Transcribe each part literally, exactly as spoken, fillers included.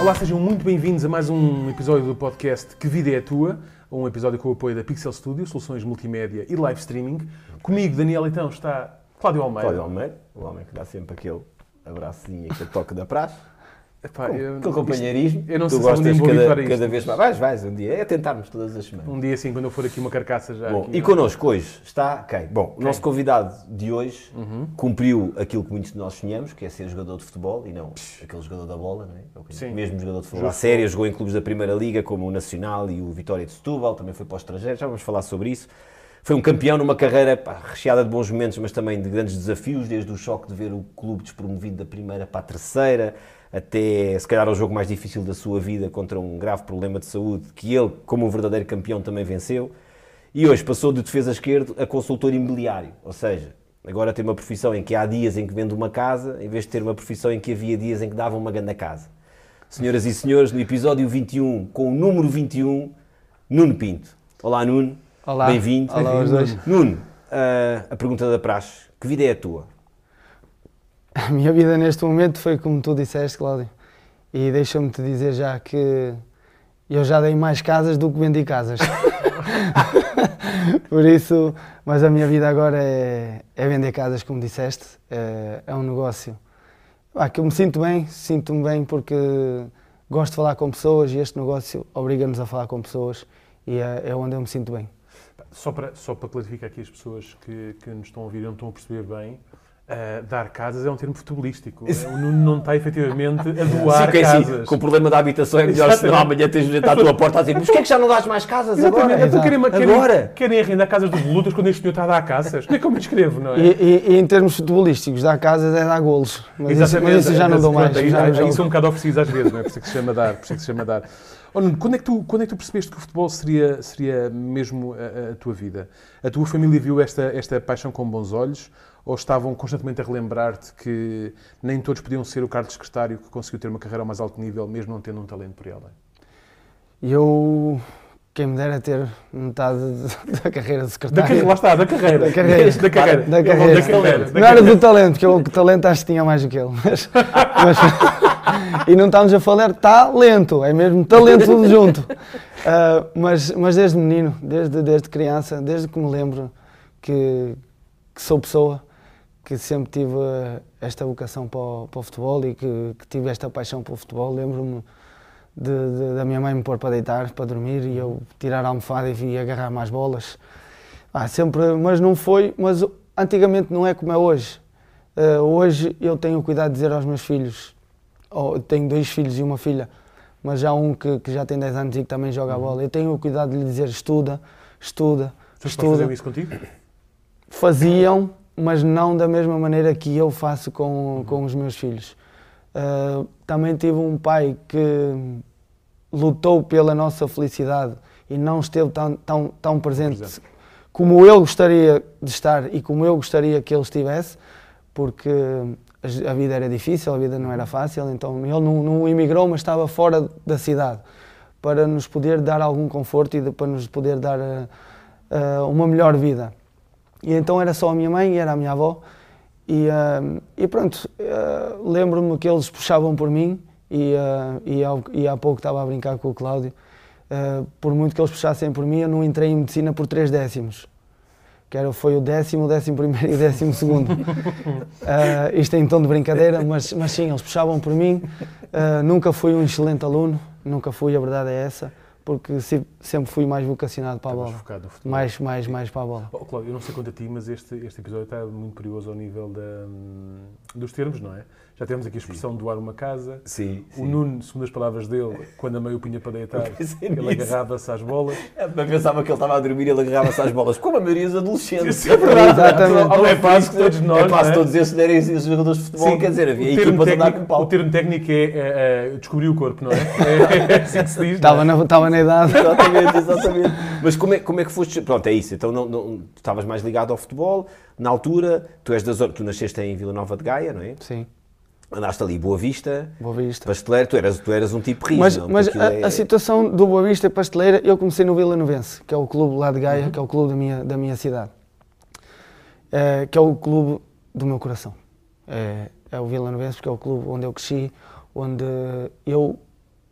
Olá, sejam muito bem-vindos a mais um episódio do podcast Que Vida é a Tua, um episódio com o apoio da Pixel Studio, soluções multimédia e live streaming. Comigo, Daniel, então, está Cláudio Almeida. Cláudio Almeida, o homem que dá sempre aquele abracinho, aquele toque da praxe. Epá, Com, eu, aquele companheirismo. Isto, eu não tu sei se algum dia vou habituar a isto. Cada vez mais. Vais, vais, um dia. É tentarmos todas as semanas. Um dia assim, quando eu for aqui uma carcaça já. Bom, aqui, e não? connosco hoje está quem? Bom, o Quem? nosso convidado de hoje Uhum. cumpriu aquilo que muitos de nós sonhamos, que é ser jogador de futebol e não aquele jogador da bola, não é? Sim. O mesmo jogador de futebol. Justo. À séria, jogou em clubes da Primeira Liga, como o Nacional e o Vitória de Setúbal, também foi para o estrangeiro, já vamos falar sobre isso. Foi um campeão numa carreira pá, recheada de bons momentos, mas também de grandes desafios, desde o choque de ver o clube despromovido da primeira para a terceira, até se calhar o jogo mais difícil da sua vida contra um grave problema de saúde, que ele, como um verdadeiro campeão, também venceu. E hoje passou de defesa esquerdo a consultor imobiliário, ou seja, agora tem uma profissão em que há dias em que vende uma casa, em vez de ter uma profissão em que havia dias em que dava uma grande casa. Senhoras e senhores, no episódio vinte e um, com o número vinte e um, Nuno Pinto. Olá, Nuno. Olá. Bem-vindo. Olá aos dois. Nuno, uh, a pergunta da praxe, que vida é a tua? A minha vida neste momento foi como tu disseste, Cláudio, e deixa-me te dizer já que eu já dei mais casas do que vendi casas. Por isso, mas a minha vida agora é, é vender casas, como disseste, é, é um negócio ah, que eu me sinto bem, sinto-me bem porque gosto de falar com pessoas e este negócio obriga-nos a falar com pessoas e é, é onde eu me sinto bem. Só para, só para clarificar aqui as pessoas que, que nos estão a ouvir e não estão a perceber bem, uh, dar casas é um termo futebolístico. O Nuno não está efetivamente a doar Sim, casas. assim, com o problema da habitação é melhor se não amanhã tens gente à tua porta a dizer mas porquê é que já não dás mais casas Exatamente. agora? Então querem, querem, Agora? querem arrendar casas dos lutas quando este senhor está a dar casas? Não é como eu escrevo, não é? E, e, e em termos futebolísticos, dar casas é dar golos, mas isso, mas isso já não dou mais. Aí, já aí, não aí são um bocado oferecidos às vezes, não é? Por isso é que se chama dar. Por isso é que se chama dar. Oh, Nuno, quando é que tu, quando é que tu percebeste que o futebol seria, seria mesmo a, a tua vida? A tua família viu esta, esta paixão com bons olhos ou estavam constantemente a relembrar-te que nem todos podiam ser o Carlos Secretário que conseguiu ter uma carreira ao mais alto nível, mesmo não tendo um talento por ela? Eu, quem me dera ter metade da carreira de secretário. Da carreira, lá está, da carreira. Da carreira. Da carreira. Da carreira. Da carreira. Não era do talento, porque eu, o talento acho que tinha mais do que ele. Mas, mas, e não estamos a falar talento, é mesmo talento tudo junto. Uh, mas, mas desde menino, desde, desde criança, desde que me lembro que, que sou pessoa, que sempre tive esta vocação para o, para o futebol e que, que tive esta paixão pelo futebol, lembro-me de, de, da minha mãe me pôr para deitar, para dormir e eu tirar a almofada e vir agarrar mais bolas. Ah, sempre, mas não foi, mas antigamente não é como é hoje. Uh, hoje eu tenho o cuidado de dizer aos meus filhos, oh, tenho dois filhos e uma filha, mas há um que, que já tem dez anos e que também joga a bola. Eu tenho o cuidado de lhe dizer estuda, estuda, Vocês estuda. faziam isso contigo? Faziam, mas não da mesma maneira que eu faço com, uhum. com os meus filhos. Uh, também tive um pai que lutou pela nossa felicidade e não esteve tão, tão, tão presente, presente como eu gostaria de estar e como eu gostaria que ele estivesse, porque a vida era difícil, a vida não era fácil, então ele não, não emigrou, mas estava fora da cidade para nos poder dar algum conforto e para nos poder dar uh, uh, uma melhor vida. E então era só a minha mãe e era a minha avó e, uh, e pronto, uh, lembro-me que eles puxavam por mim e, uh, e, ao, e há pouco estava a brincar com o Cláudio, uh, por muito que eles puxassem por mim eu não entrei em medicina por três décimos. Que era, foi o décimo, o décimo primeiro e o décimo segundo. Uh, isto é em tom de brincadeira, mas, mas sim, eles puxavam por mim. Uh, nunca fui um excelente aluno, nunca fui, a verdade é essa, porque se, sempre fui mais vocacionado para a bola. Focado no futebol. Mais, mais, mais para a bola. Oh, Cláudio, eu não sei quanto a ti, mas este, este episódio está muito curioso ao nível da, dos termos, não é? Já temos aqui a expressão de doar uma casa. Sim, o sim. Nuno, segundo as palavras dele, quando a mãe o punha para deitar, ele nisso. agarrava-se às bolas. Eu pensava que ele estava a dormir e ele agarrava-se às bolas, como a maioria dos adolescentes. Isso é verdade. Exatamente. Não é fácil que todos nós, é fácil não é? todos esses derem esses jogadores de futebol, Sim, quer dizer, havia o termo equipas a andar com técnico, pau. o termo técnico é, é, é descobrir o corpo, não é? É, é assim que se diz. Estava na, estava na idade. Exatamente, exatamente. Mas como é, como é que foste... Pronto, é isso. Então não, não, tu estavas mais ligado ao futebol. Na altura, tu és da zona... Tu nasceste em Vila Nova de Gaia, não é? Sim. Andaste ali Boa Vista. Boa Vista. Pasteleiro. Tu eras, tu eras um tipo rijo, Mas, não? mas a, é... a situação do Boa Vista e Pasteleira, eu comecei no Vila Novense, que é o clube lá de Gaia, uhum. que é o clube da minha, da minha cidade. É, que é o clube do meu coração. É, é o Vila Novense, porque é o clube onde eu cresci, onde eu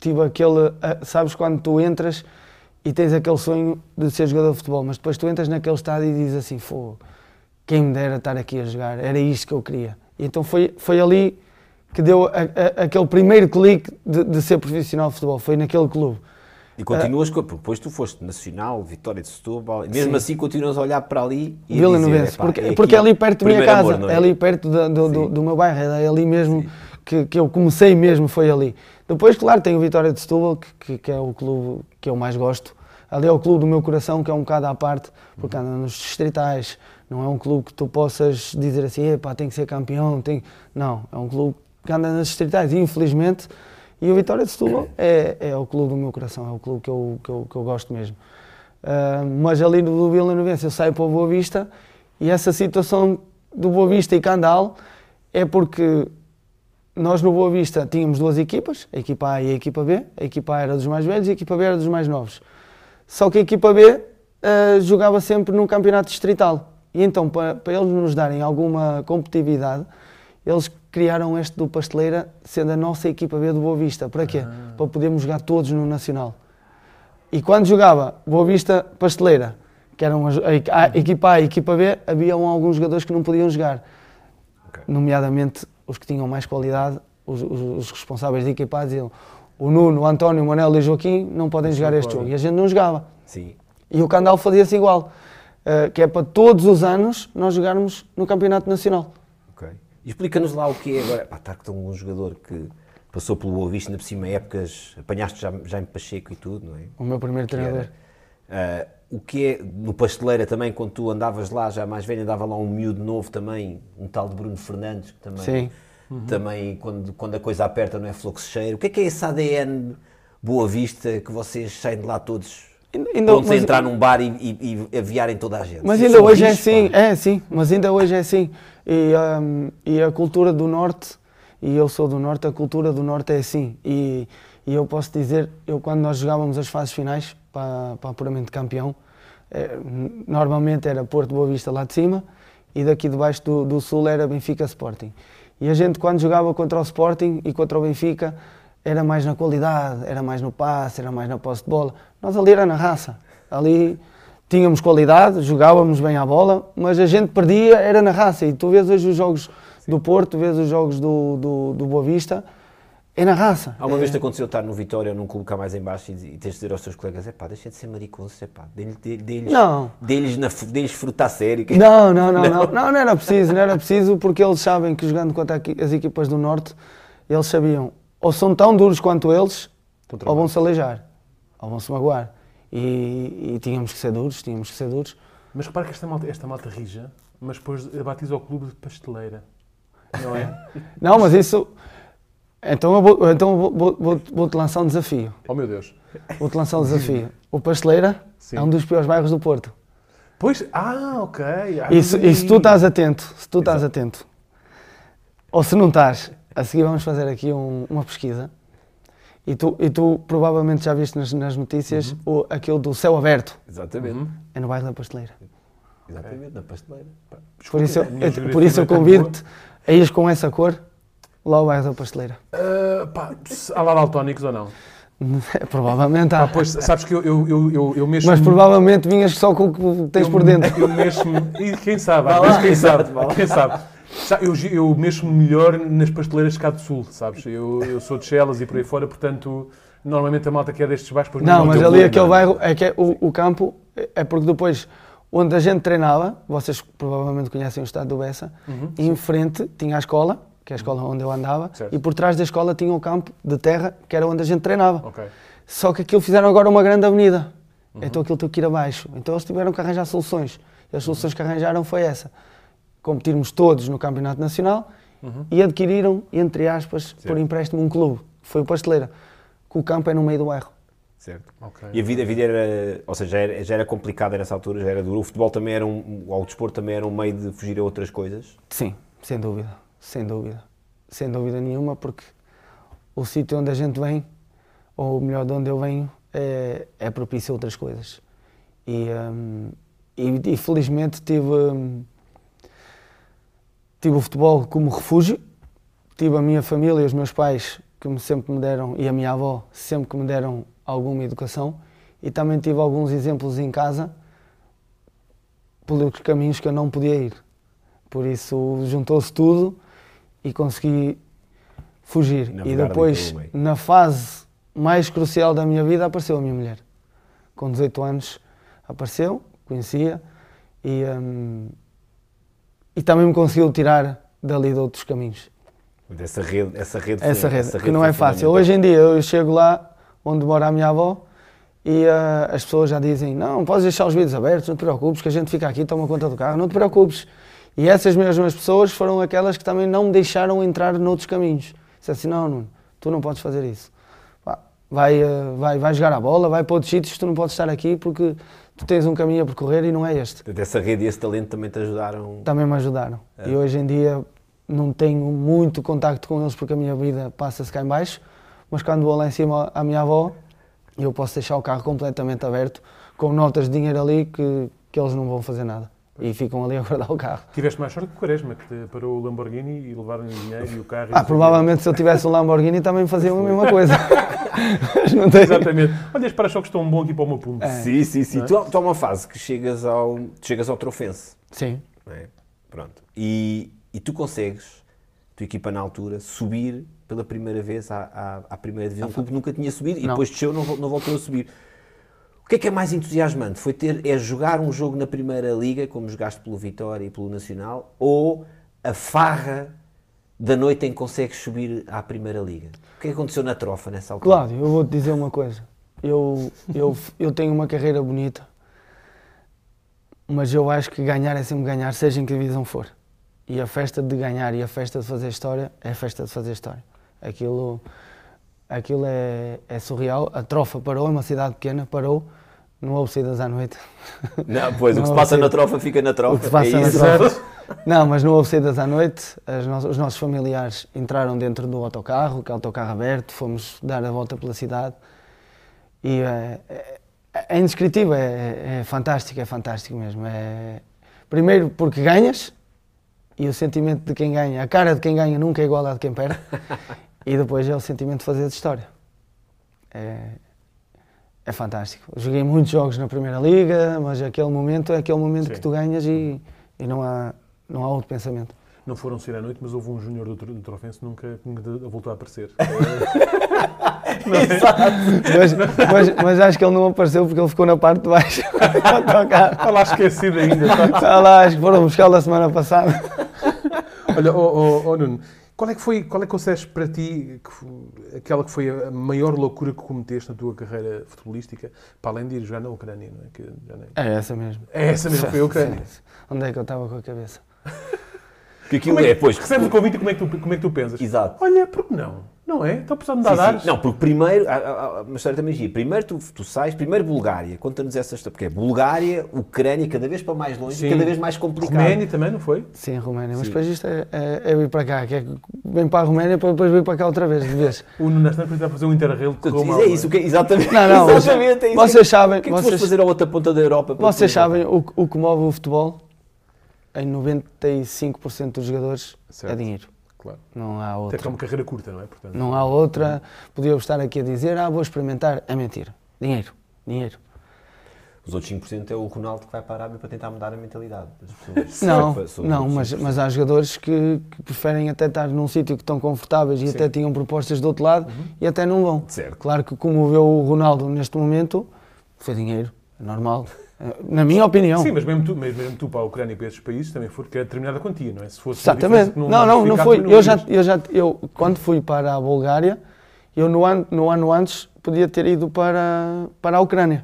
tive aquele, sabes quando tu entras e tens aquele sonho de ser jogador de futebol, mas depois tu entras naquele estádio e dizes assim, "Fô, quem me dera estar aqui a jogar, era isto que eu queria." E então foi, foi ali que deu a, a, aquele primeiro clique de, de ser profissional de futebol, foi naquele clube. E continuas, uh, porque depois tu foste Nacional, Vitória de Setúbal, mesmo sim. assim continuas a olhar para ali e Vila Novense, porque, é porque é ali perto da minha casa, amor, é? é ali perto do, do, do, do meu bairro, é ali mesmo que, que eu comecei mesmo, foi ali. Depois, claro, tenho o Vitória de Setúbal, que, que, que é o clube que eu mais gosto. Ali é o clube do meu coração, que é um bocado à parte, porque anda nos distritais, não é um clube que tu possas dizer assim, epá, tem que ser campeão, tem... Não, é um clube que anda nas distritais, e infelizmente, e o Vitória de Setúbal é, é o clube do meu coração, é o clube que eu, que eu, que eu gosto mesmo. Uh, mas ali do Vila Novense eu saio para o Boa Vista, e essa situação do Boa Vista e Candal é porque nós no Boa Vista tínhamos duas equipas, a equipa A e a equipa B, a equipa A era dos mais velhos e a equipa B era dos mais novos. Só que a equipa B uh, jogava sempre num campeonato distrital, e então para, para eles nos darem alguma competitividade, eles criaram este do Pasteleira, sendo a nossa equipa B do Boa Vista. Para quê? Ah. Para podermos jogar todos no Nacional. E quando jogava Boa Vista Pasteleira, que eram a, a, a equipa A e a equipa B, haviam alguns jogadores que não podiam jogar. Okay. Nomeadamente os que tinham mais qualidade, os, os, os responsáveis da equipa A diziam o Nuno, o António, o Manel e o Joaquim não podem jogar este jogo. E a gente não jogava. Sim. E o Candal fazia-se igual. Uh, que é para todos os anos nós jogarmos no Campeonato Nacional. Ok. E explica-nos lá o que é agora. Pá, está com um jogador que passou pelo Boa Vista, ainda por cima, épocas, apanhaste já, já em Pacheco e tudo, não é? O meu primeiro que treinador. Era, uh, o que é, no Pasteleira também, quando tu andavas lá, já mais velho, andava lá um miúdo novo também, um tal de Bruno Fernandes, que também, Sim. Uhum. também quando, quando a coisa aperta não é fluxo cheiro. O que é que é esse A D N Boa Vista que vocês saem de lá todos, ainda, quando mas, entrar num bar e, e, e aviarem toda a gente? Mas ainda hoje é assim, é sim, mas ainda hoje é assim. E, um, e a cultura do Norte, e eu sou do Norte, a cultura do Norte é assim. E, e eu posso dizer, eu quando nós jogávamos as fases finais para, para apuramento de campeão, é, normalmente era Porto Boa Vista lá de cima, e daqui de baixo do, do Sul era Benfica Sporting. E a gente quando jogava contra o Sporting e contra o Benfica, era mais na qualidade, era mais no passe, era mais na posse de bola. Nós ali era na raça, ali tínhamos qualidade, jogávamos bem à bola, mas a gente perdia, era na raça. E tu vês hoje os jogos Sim. do Porto, vês os jogos do, do, do Boa Vista, é na raça. Há uma é... vez te aconteceu estar no Vitória ou num clube cá mais em baixo e, e tens de dizer aos teus colegas, é pá, deixa de ser maricoso, é pá, dê-lhes dê fruta a sério. Não, não, não, não, não, não era preciso, não era preciso, porque eles sabem que jogando contra as equipas do Norte, eles sabiam, ou são tão duros quanto eles, ou vão-se aleijar, ou vão-se magoar. E, e tínhamos que ser duros, tínhamos que ser duros. Mas repara que esta malta, esta malta rija, mas depois batiza o clube de Pasteleira, não é? Não, mas isso... Então eu vou, então vou, vou, vou, vou-te lançar um desafio. Oh meu Deus. Vou-te lançar um desafio. O Pasteleira Sim. é um dos piores bairros do Porto. Pois, ah, ok. Ah, e, se, e se tu estás atento, se tu estás Exato. atento, ou se não estás, a seguir vamos fazer aqui um, uma pesquisa, e tu, e tu provavelmente já viste nas, nas notícias uhum. o, aquele do céu aberto. Exatamente. Uhum. É no bairro da Pasteleira. Exatamente, na Pasteleira. Desculpa, por isso eu, eu, por isso eu convido-te a ires com essa cor lá ao bairro da Pasteleira. Uh, pá, há lá daltónicos ou não? Provavelmente há. Pá, pois, sabes que eu, eu, eu, eu, eu mexo... Mas provavelmente vinhas só com o que tens eu, por dentro. Eu mexo-me... E quem sabe, mas quem sabe, quem sabe. Eu, eu mexo-me melhor nas pasteleiras cá do Sul, sabes? Eu, eu sou de Chelas e por aí fora, portanto, normalmente a malta que é destes baixos... Não, não, mas ali aquele bairro, é que é, o, o campo, é porque depois, onde a gente treinava, vocês provavelmente conhecem o estado do Bessa, uhum, e em frente tinha a escola, que é a escola onde eu andava, certo. E por trás da escola tinha um campo de terra, que era onde a gente treinava. Okay. Só que aquilo fizeram agora uma grande avenida, uhum. Então aquilo teve que ir abaixo. Então eles tiveram que arranjar soluções, e as soluções que arranjaram foi essa. Competirmos todos no Campeonato Nacional, uhum. E adquiriram, entre aspas, certo. Por empréstimo um clube, foi o Pasteleira, que o campo é no meio do bairro. Certo. Okay. E a vida, a vida era, ou seja, já era, já era complicada nessa altura, já era duro. O futebol também era um, o desporto também era um meio de fugir a outras coisas? Sim, sem dúvida, sem dúvida, sem dúvida nenhuma, porque o sítio onde a gente vem, ou melhor, de onde eu venho, é, é propício a outras coisas. E, um, e, e felizmente tive... Um, Tive o futebol como refúgio, tive a minha família e os meus pais que me, sempre me deram, e a minha avó, sempre que me deram alguma educação, e também tive alguns exemplos em casa pelos caminhos que eu não podia ir. Por isso juntou-se tudo e consegui fugir. E Navegar depois, na fase mais crucial da minha vida, apareceu a minha mulher. Com dezoito anos apareceu, conhecia, e, hum, e também me conseguiu tirar dali de outros caminhos. Essa rede, essa rede, Essa foi, rede, essa que rede não é fácil. Hoje em dia eu chego lá onde mora a minha avó e uh, as pessoas já dizem: não, podes deixar os vidros abertos, não te preocupes, que a gente fica aqui, toma conta do carro, não te preocupes. E essas mesmas pessoas foram aquelas que também não me deixaram entrar noutros caminhos. Disse assim: não, Nuno, tu não podes fazer isso. Vai, uh, vai, vai jogar a bola, vai para outros sítios, tu não podes estar aqui porque tu tens um caminho a percorrer e não é este. Essa rede e esse talento também te ajudaram? Também me ajudaram. É. E hoje em dia não tenho muito contacto com eles porque a minha vida passa-se cá em baixo, mas quando vou lá em cima à minha avó, eu posso deixar o carro completamente aberto, com notas de dinheiro ali que, que eles não vão fazer nada. E ficam ali a guardar o carro. Tiveste mais sorte que o Quaresma, que te parou o Lamborghini e levaram o dinheiro e o carro. Ah, provavelmente se eu tivesse um Lamborghini também faziam a mesma coisa. Mas não tem... Exatamente. Olha, os para-choques estão bom aqui para o meu punto. É. Sim, sim, sim. É? Tu, tu há uma fase que chegas ao, chegas ao Trofense. Sim. É? Pronto. E, e tu consegues, tua equipa na altura, subir pela primeira vez à, à, à primeira divisão. O clube nunca tinha subido e não. depois desceu, não, não voltou a subir. O que é que é mais entusiasmante? Foi ter, é jogar um jogo na Primeira Liga, como jogaste pelo Vitória e pelo Nacional, ou a farra da noite em que consegues subir à Primeira Liga? O que é que aconteceu na trofa nessa altura? Cláudio, eu vou-te dizer uma coisa. Eu, eu, eu tenho uma carreira bonita, mas eu acho que ganhar é sempre ganhar, seja em que divisão for. E a festa de ganhar e a festa de fazer história é a festa de fazer história. Aquilo, aquilo é, é surreal. A trofa parou, é uma cidade pequena, parou. Não houve saídas à noite. Não, pois, não o que se passa saídas. na trofa fica na trofa. O que se passa é na isso. trofa. Não, mas não houve saídas à noite. No, os nossos familiares entraram dentro do autocarro, que é o autocarro aberto, fomos dar a volta pela cidade. E é, é, é indescritível, é, é fantástico, é fantástico mesmo. É, primeiro porque ganhas, e o sentimento de quem ganha, a cara de quem ganha nunca é igual à de quem perde. E depois é o sentimento de fazer de história. É, É fantástico. Joguei muitos jogos na Primeira Liga, mas aquele momento é aquele momento Sim. que tu ganhas e, e não, há, não há outro pensamento. Não foram sair à noite, mas houve um júnior do, do Trofense que nunca, nunca voltou a aparecer. Exato. Mas, mas, mas acho que ele não apareceu porque ele ficou na parte de baixo. Está lá esquecido ainda. Está lá, acho que foram buscá-lo a semana passada. Olha, oh, oh, oh, Nuno, qual é que foi, qual é que consideras para ti que foi, aquela que foi a maior loucura que cometeste na tua carreira futebolística, para além de ir jogar na Ucrânia, não é? Que já nem... É essa mesmo. É essa mesmo, foi a Ucrânia. Onde é que eu estava com a cabeça? Que aquilo é, é, pois... Recebes o convite e como é, que tu, como é que tu pensas? Exato. Olha, por que não? Não é? Estão precisando de dar dados. Não, porque primeiro, há, há uma história também gira. Primeiro tu, tu sais, primeiro Bulgária, conta-nos essa história, porque é Bulgária, Ucrânia, cada vez para mais longe, Sim. cada vez mais complicado. Roménia também, não foi? Sim, Roménia, mas depois isto é, é, é vir para cá, que é vem para a Roménia para depois vir para cá outra vez, de vez. O Nuno Nascimento está a fazer um interrail de Roma. É isso, que, exatamente. Não, não, exatamente, é isso. Vocês sabem... O que é que vocês, tu foste fazer a outra ponta da Europa? Vocês sabem, o, o que move o futebol, em noventa e cinco por cento dos jogadores, certo. É dinheiro. Claro. Não há outra. Até que é uma carreira curta, não é? Portanto, não há outra. Podia estar aqui a dizer, ah, vou experimentar. É mentira. Dinheiro. Dinheiro. Os outros cinco por cento é o Ronaldo que vai para a Arábia para tentar mudar a mentalidade das pessoas. Não, não mas, mas há jogadores que, que preferem até estar num sítio que estão confortáveis e Sim. até tinham propostas do outro lado uhum. e até não vão. Certo. Claro que como vê o Ronaldo neste momento, foi dinheiro. É normal. Na minha opinião. Sim, mas mesmo tu, mesmo tu para a Ucrânia e para esses países também foi a determinada quantia, não é? Se fosse Exatamente. Não, não, não, não foi. Não eu já, eu já, eu, quando fui para a Bulgária, eu no ano, no ano antes podia ter ido para, para a Ucrânia.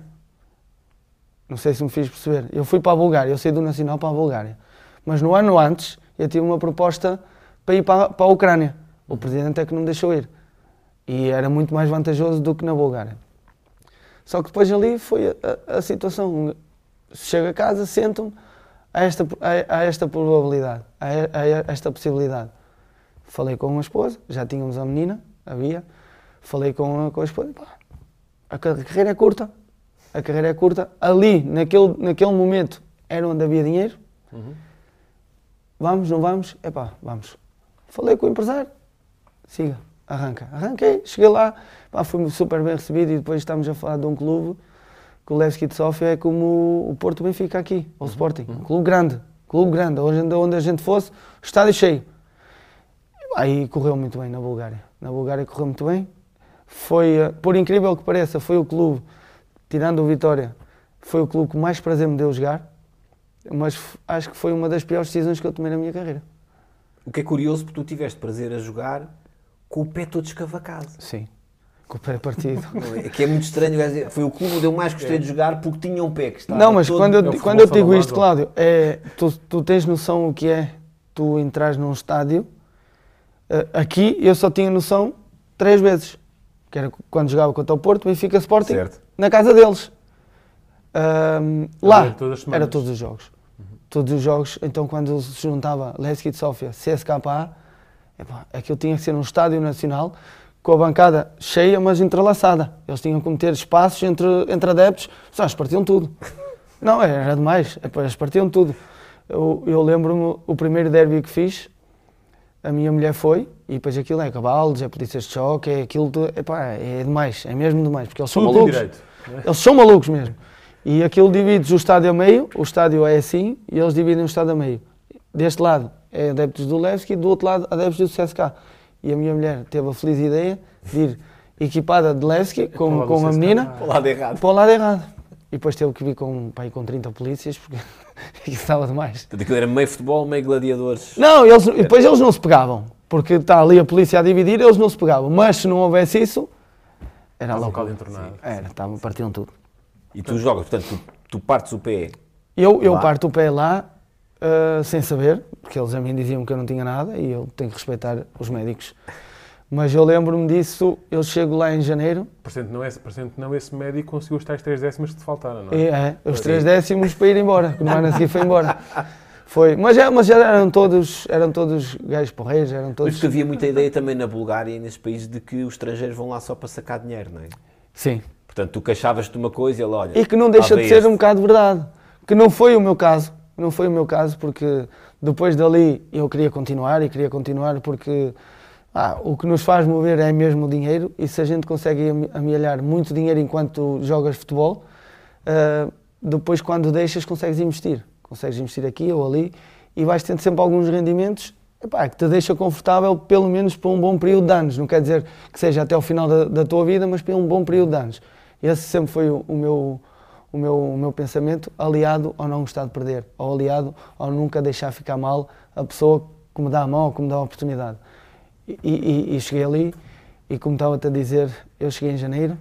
Não sei se me fiz perceber. Eu fui para a Bulgária, eu saí do Nacional para a Bulgária. Mas no ano antes, eu tive uma proposta para ir para, para a Ucrânia. O presidente é que não me deixou ir. E era muito mais vantajoso do que na Bulgária. Só que depois ali foi a, a, a situação. Chego a casa, sento-me a esta, a, a esta probabilidade, a, a esta possibilidade. Falei com a esposa, já tínhamos a menina, a Bia, falei com a, com a esposa, pá, a carreira é curta, a carreira é curta, ali, naquele, naquele momento, era onde havia dinheiro, uhum. Vamos, não vamos? É pá, vamos. Falei com o empresário, siga, arranca. Arranquei, cheguei lá, pá, fui super bem recebido e depois estamos a falar de um clube, que o Levski de Sofia é como o Porto Benfica aqui, ou o Sporting, um clube grande, clube grande, onde, onde a gente fosse, estádio cheio. Aí correu muito bem na Bulgária, na Bulgária correu muito bem, foi, por incrível que pareça, foi o clube, tirando o Vitória, foi o clube que mais prazer me deu jogar, mas acho que foi uma das piores decisões que eu tomei na minha carreira. O que é curioso, porque tu tiveste prazer a jogar com o pé todo escavacado. Sim, com o pé partido. É que é muito estranho, quer dizer, foi o clube onde eu mais gostei de jogar porque tinha um pé que estava Não, mas todo... quando eu, É o quando eu te digo futebol isto, Cláudio, é, tu, tu tens noção o que é tu entras num estádio. Uh, aqui eu só tinha noção três vezes, que era quando jogava contra o Porto, Benfica, Sporting, Certo. na casa deles. Um, lá Era todas as semanas. era todos os jogos. Uhum. Todos os jogos, então quando se juntava Levski de Sofia, C S K A, epá, aquilo tinha que ser um estádio nacional, com a bancada cheia, mas entrelaçada. Eles tinham que meter espaços entre, entre adeptos, só eles partiam tudo. Não, era demais, epá, eles partiam tudo. Eu, eu lembro-me, o primeiro derby que fiz, a minha mulher foi, e depois aquilo é cavalos, é polícias de choque, é aquilo, epá, é demais, é mesmo demais, porque eles são Tudo tem malucos. direito, né? Eles são malucos mesmo. E aquilo divide o estádio a meio, o estádio é assim, e eles dividem o estádio a meio. Deste lado é adeptos do Levski, do outro lado adeptos do C S K. E a minha mulher teve a feliz ideia de ir equipada de Levski, com, com uma menina, Para o lado errado. para o lado errado. E depois teve que vir com, pá, com trinta polícias, porque aquilo estava demais. Portanto, aquilo era meio futebol, meio gladiadores. Não, eles, e depois eles não se pegavam, porque está ali a polícia a dividir, eles não se pegavam. Mas se não houvesse isso, era Estava um louco. bocado entornado. Era, estava, partiam tudo. E tu jogas, portanto, tu, tu partes o pé. Eu, eu Lá. parto o pé lá, uh, sem saber, porque eles a mim diziam que eu não tinha nada e eu tenho que respeitar os médicos. Mas eu lembro-me disso, eu chego lá em janeiro. Portanto, não, é, portanto, não esse médico conseguiu os tais três décimas que te faltaram, não é? E, é, os três décimos para ir embora, que no ano a seguir foi embora. Foi, mas, já, mas já eram todos, eram todos gajos porreiros, eram Mas todos... porque havia muita ideia também na Bulgária e nesses países de que os estrangeiros vão lá só para sacar dinheiro, não é? Sim. Portanto, tu queixavas-te de uma coisa e ele, olha... E que não deixa lá de vem ser um este. bocado verdade. Que não foi o meu caso. Não foi o meu caso, porque depois dali eu queria continuar e queria continuar porque ah, o que nos faz mover é mesmo o dinheiro e se a gente consegue amealhar muito dinheiro enquanto jogas futebol, uh, depois quando deixas consegues investir. Consegues investir aqui ou ali e vais tendo sempre alguns rendimentos epá, que te deixa confortável pelo menos por um bom período de anos. Não quer dizer que seja até o final da, da tua vida, mas por um bom período de anos. Esse sempre foi o, o, meu, o, meu, o meu pensamento, aliado ao não gostar de perder, ou aliado ao nunca deixar ficar mal a pessoa que me dá a mão ou que me dá a oportunidade. E, e, e cheguei ali, e como estava-te a dizer, eu cheguei em janeiro,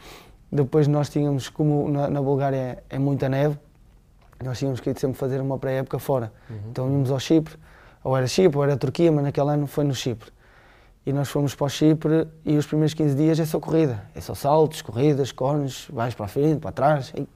depois nós tínhamos, como na, na Bulgária é, é muita neve, nós tínhamos que ir sempre fazer uma pré-época fora. Uhum. Então íamos ao Chipre, ou era Chipre, ou era Turquia, mas naquele ano foi no Chipre. E nós fomos para o Chipre e os primeiros quinze dias é só corrida. É só saltos, corridas, cones, vais para a frente, para trás. E,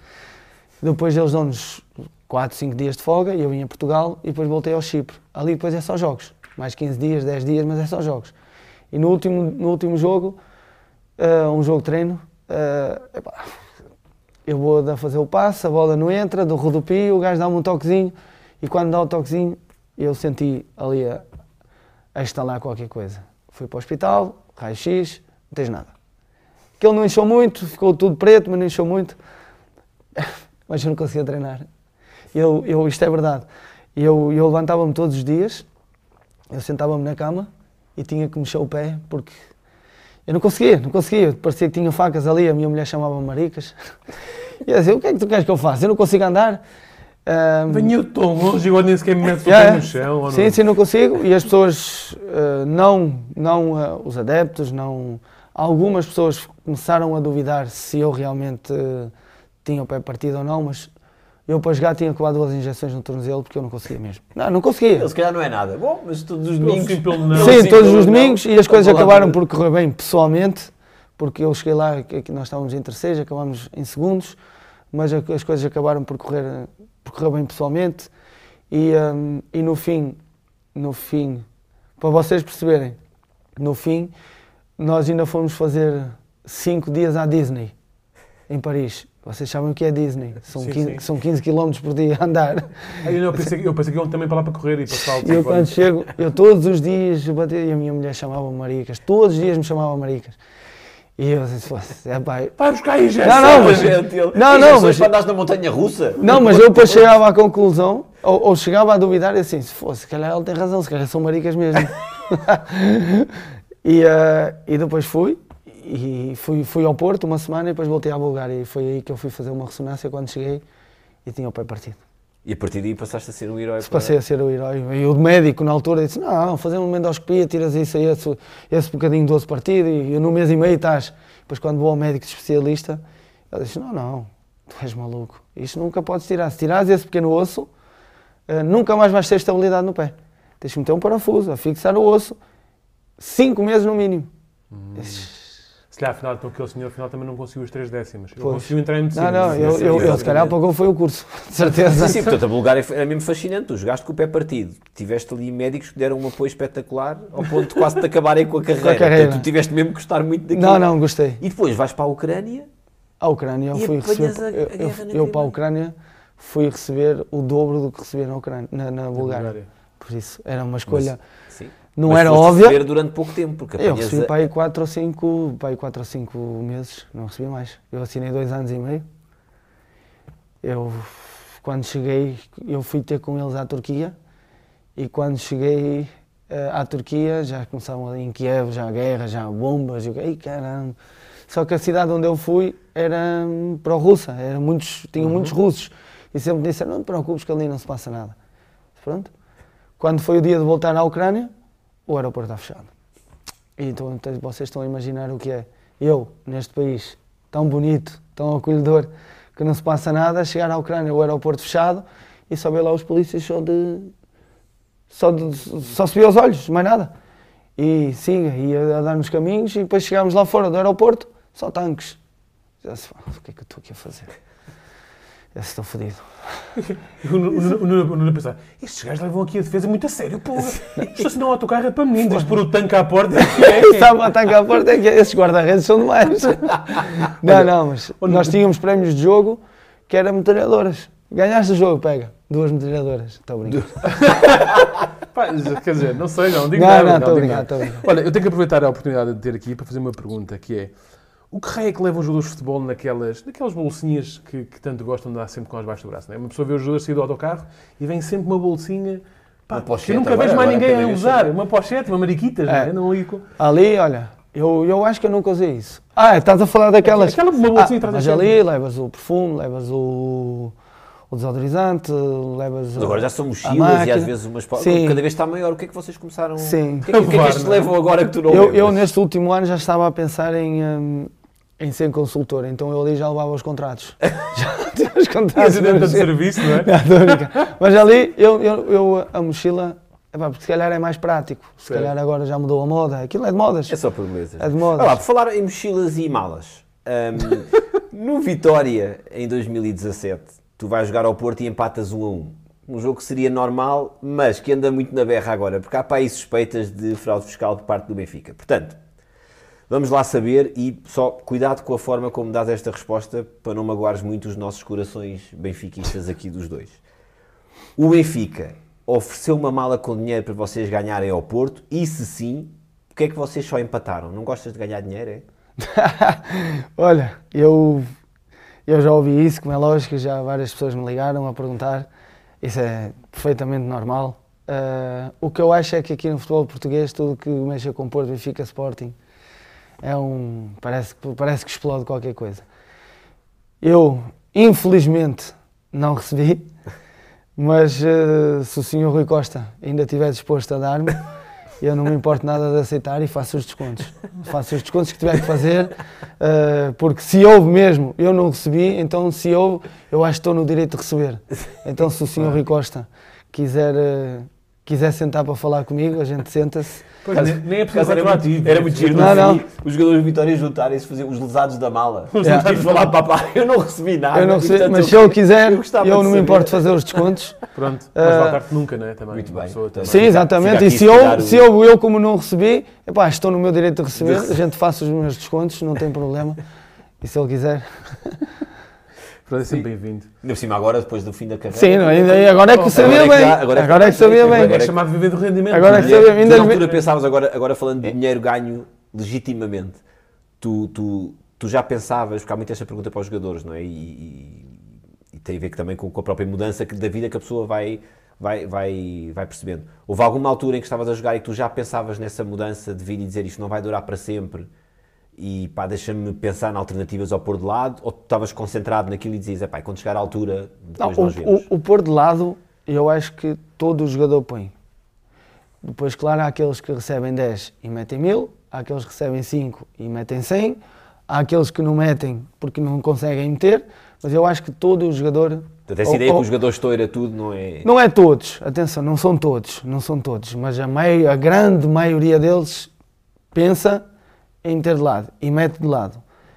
depois eles dão-nos quatro, cinco dias de folga e eu vim a Portugal e depois voltei ao Chipre. Ali depois é só jogos. Mais quinze dias, dez dias, mas é só jogos. E no último, no último jogo, uh, um jogo de treino, uh, epá, eu vou a fazer o passe, a bola não entra, dou o rodopio, o gajo dá-me um toquezinho e quando dá o toquezinho eu senti ali a, a instalar qualquer coisa. Fui para o hospital, raio-x, não tens nada. Aquilo não inchou muito, ficou tudo preto, mas não inchou muito. Mas eu não conseguia treinar. Eu, eu, isto é verdade. Eu, eu levantava-me todos os dias, eu sentava-me na cama e tinha que mexer o pé porque eu não conseguia, não conseguia. Parecia que tinha facas ali, a minha mulher chamava-me maricas. E eu dizia, o que é que tu queres que eu faça? Eu não consigo andar. Um, Venho tão longe e agora nem sequer me meto yeah, no chão. Ou sim, não? sim, não consigo. E as pessoas, uh, não, não uh, os adeptos, não, algumas pessoas começaram a duvidar se eu realmente uh, tinha o pé partido ou não, mas eu para jogar tinha que levar duas injeções no tornozelo porque eu não conseguia mesmo. Não, não conseguia. Ele se calhar não é nada. Bom, mas todos os domingos... Sim, pelo não. Sim, sim, todos pelo os não. domingos e as coisas Vamos lá acabaram ver. por correr bem pessoalmente, porque eu cheguei lá, que nós estávamos em terceiros, acabámos em segundos, mas as coisas acabaram por correr, por correr bem pessoalmente e, um, e no fim, no fim, para vocês perceberem, no fim, nós ainda fomos fazer cinco dias à Disney, em Paris. Vocês sabem o que é Disney, são, Sim, quinze, sim. são quinze quilómetros por dia a andar. Aí eu pensei, eu pensei que iam também para lá para correr e para salto. E eu quando chego, eu todos os dias batia, e a minha mulher chamava-me Maricas, todos os dias me chamava Maricas. E eu disse, é pá... Vai buscar aí, já Não, não, mas... Gente, ele... Não, não, mas... para andares na montanha russa? Não, mas eu depois chegava à conclusão, ou, ou chegava a duvidar, e assim, se fosse, se calhar ele tem razão, se calhar são Maricas mesmo. e, uh, e depois fui, e fui, fui ao Porto uma semana e depois voltei à Bulgária. E foi aí que eu fui fazer uma ressonância quando cheguei e tinha o pé partido. E a partir daí passaste a ser um herói? Se passei a ser o herói. E o médico na altura disse, não, fazer uma endoscopia, tiras isso aí, esse, esse bocadinho do osso partido e no mês e meio estás. Depois quando vou ao médico especialista, ele disse, não, não, tu és maluco, isto nunca podes tirar. Se tirares esse pequeno osso, uh, nunca mais vais ter estabilidade no pé. Tens de meter um parafuso, a fixar o osso, cinco meses no mínimo. Hum. Se calhar, afinal, então, aquele senhor afinal também não conseguiu os três décimos. Ele Pois. conseguiu entrar em medicina. Não, não, eu, eu, eu se calhar pagou foi o curso, de certeza. Sim, sim, portanto, a Bulgária era mesmo fascinante. Tu jogaste com o pé partido, tiveste ali médicos que deram um apoio espetacular ao ponto de quase te acabarem com a carreira. Com a carreira. Portanto, tu tiveste mesmo que gostar muito daquilo. Não, não, gostei. E depois vais para a Ucrânia. A Ucrânia, eu E fui apanhas receber, a- a eu, guerra eu, na eu Crimeia. para a Ucrânia fui receber o dobro do que recebi na, Ucrânia, na, na Bulgária. Bulgária. Por isso, era uma escolha, Sim. não Mas era foste óbvia. receber durante pouco tempo, porque Eu apanhas recebi a- para aí quatro ou cinco, para aí quatro ou cinco meses, não recebi mais. Eu assinei dois anos e meio. Eu, quando cheguei, eu fui ter com eles à Turquia e quando cheguei eh, à Turquia já começavam ali em Kiev, já a guerra, já bombas, eu, ei caramba. Só que a cidade onde eu fui era hum, pró-russa, era muitos, tinham muitos russos e sempre me disseram, não te preocupes que ali não se passa nada. Pronto. Quando foi o dia de voltar à Ucrânia, o aeroporto está fechado. E então, então vocês estão a imaginar o que é eu, neste país, tão bonito, tão acolhedor, que não se passa nada, chegar à Ucrânia, o aeroporto fechado, e só ver lá os polícias só de... só, de, só se via os olhos, mais nada. E siga, ia a dar nos caminhos, e depois chegámos lá fora do aeroporto, só tanques. Já se fala, o que é que eu estou aqui a fazer? Já se estou fodido. O Nuno- o Nuno o Nuno a pensar, estes gajos levam aqui a defesa muito a sério, porra. Isto se não autocarro é para mim, deixa pôr o tanque à porta. Sabe a tanque à porta, é que esses guarda-redes são demais. Não, não, mas nós tínhamos prémios de jogo que eram metralhadoras. Ganhaste o jogo, pega, duas metralhadoras. Estou a brincar. Pá, quer dizer, não sei, não digo Não, nada. não, estou a digo brincar, nada. estou a brincar. Olha, eu tenho que aproveitar a oportunidade de ter aqui para fazer uma pergunta, que é, o que raio é que levam os jogadores de futebol naquelas, naquelas bolsinhas que, que tanto gostam de andar sempre com as baixo do braço? Não é? Uma pessoa vê os jogadores sair do autocarro e vem sempre uma bolsinha, pá, Uma que pochete, eu nunca agora- vejo mais agora ninguém cada a vez usar. chega. Uma pochete, uma mariquitas, não é? É. Andam ali com... Ali, olha, eu, eu acho que eu nunca usei isso. Ah, estás a falar daquelas... Aquela uma bolsinha ah, traz mas sempre. ali levas o perfume, levas o, o desodorizante, levas... Mas agora já são a mochilas e máquina. às vezes umas... Sim. Cada vez está maior. O que é que vocês começaram... Sim. O que é que, o que, é que estes Levar, não é? levam agora que tu não Eu, lembras? eu neste último ano já estava a pensar em, hum, em ser consultor, então eu ali já levava os contratos. Já tinha os contratos. Presidente no de jeito. serviço, não é? Não, estou a brincar. Mas ali, eu, eu, eu- a mochila, epá, porque se calhar é mais prático. Se Certo. calhar agora já mudou a moda. Aquilo é de modas. É só por beleza. É de modas. Olha lá, por falar em mochilas e malas, hum, no Vitória, em dois mil e dezassete, tu vais jogar ao Porto e empatas um a um. Um jogo que seria normal, mas que anda muito na berra agora, porque há para aí suspeitas de fraude fiscal por parte do Benfica. Portanto, vamos lá saber e só cuidado com a forma como dás esta resposta para não magoares muito os nossos corações benfiquistas aqui dos dois. O Benfica ofereceu uma mala com dinheiro para vocês ganharem ao Porto e se sim, porque é que vocês só empataram? Não gostas de ganhar dinheiro, é? Olha, eu, eu já ouvi isso, como é lógico, já várias pessoas me ligaram a perguntar. Isso é perfeitamente normal. Ah, o que eu acho é que aqui no futebol português, tudo que mexa com Porto, Benfica, Sporting, é um, parece, que- parece que explode qualquer coisa. Eu, infelizmente, não recebi, mas ah, se o senhor Rui Costa ainda estiver disposto a dar-me, eu não me importo nada de aceitar e faço os descontos. Faço os descontos que tiver que fazer, uh, porque se houve mesmo, eu não recebi, então se houve, eu acho que estou no direito de receber. Então se o senhor Rui Costa quiser, uh, quiser sentar para falar comigo, a gente senta-se. Pois, nem, nem é preciso ser era, muito, retroativo. era muito giro, Não, não, não. os jogadores de Vitória juntarem-se, fazer os lesados da mala. Os Yeah. lesados falar, papá, eu não recebi nada. Eu não e, recebi, portanto, mas se eu quiser, eu eu, gostava de não me saber. importo de fazer os descontos. Pronto, mas Ah, voltar-te nunca, não é? Também. muito uma bem. pessoa também. Sim, Fica- exatamente. fica E aqui, se se calhar, eu, o- se eu, eu como não recebi, epá, estou no meu direito de receber, a gente faça os meus descontos, não tem problema. E se ele quiser... Pronto, é sempre bem-vindo. Ainda por cima agora, depois do fim da carreira. Sim, ainda, agora é que sabia Agora é que bem. já- agora é que- Agora é que sabia agora bem. É chamado viver do rendimento. Agora é que não sabia. Tu, Ainda na lhe- altura pensavas, agora, agora falando de dinheiro ganho legitimamente, tu, tu, tu já pensavas, porque há muito esta pergunta para os jogadores, não é? E, e, e tem a ver que também com, com a própria mudança que, da vida que a pessoa vai, vai, vai, vai percebendo. Houve alguma altura em que estavas a jogar e que tu já pensavas nessa mudança de vir e dizer isto não vai durar para sempre e pá, deixa-me pensar em alternativas ao pôr de lado, ou tu estavas concentrado naquilo e dizias, pá, quando chegar à altura, Não, depois nós o, vemos. o, o pôr de lado, eu acho que todo o jogador põe. Depois, claro, há aqueles que recebem dez e metem mil, há aqueles que recebem cinco e metem cem, há aqueles que não metem porque não conseguem meter, mas eu acho que todo o jogador... Portanto, essa ou- ideia ou- que o jogador estoura tudo não é... Não é todos, atenção, não são todos, não são todos, mas a, mai- a grande maioria deles pensa em meter de lado e mete de lado.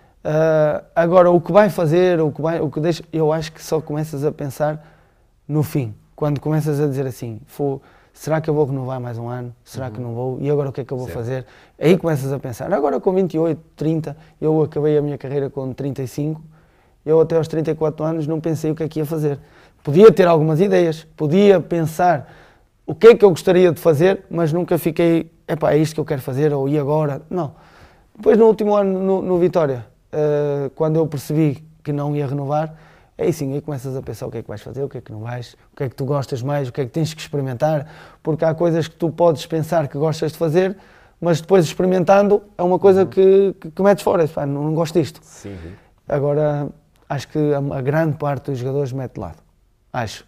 Ah, agora, o que vai fazer, o que, vai, o que deixa, eu acho que só começas a pensar no fim, quando começas a dizer assim, "Fô, será que eu vou renovar mais um ano? Será que não vou? E agora o que é que eu vou Certo. fazer?" Aí começas a pensar. Agora com vinte e oito, trinta, eu acabei a minha carreira com trinta e cinco, eu até aos trinta e quatro anos não pensei o que é que ia fazer. Podia ter algumas ideias, podia pensar o que é que eu gostaria de fazer, mas nunca fiquei, epá, é isto que eu quero fazer, ou e agora? Não. Depois no último ano no, no Vitória, uh, quando eu percebi que não ia renovar, aí sim, aí começas a pensar o que é que vais fazer, o que é que não vais, o que é que tu gostas mais, o que é que tens que experimentar, porque há coisas que tu podes pensar que gostas de fazer, mas depois experimentando é uma coisa Uhum. que, que, que metes fora, pá, não, não gosto disto. Sim, sim. Agora, acho que a, a grande parte dos jogadores mete de lado. Acho.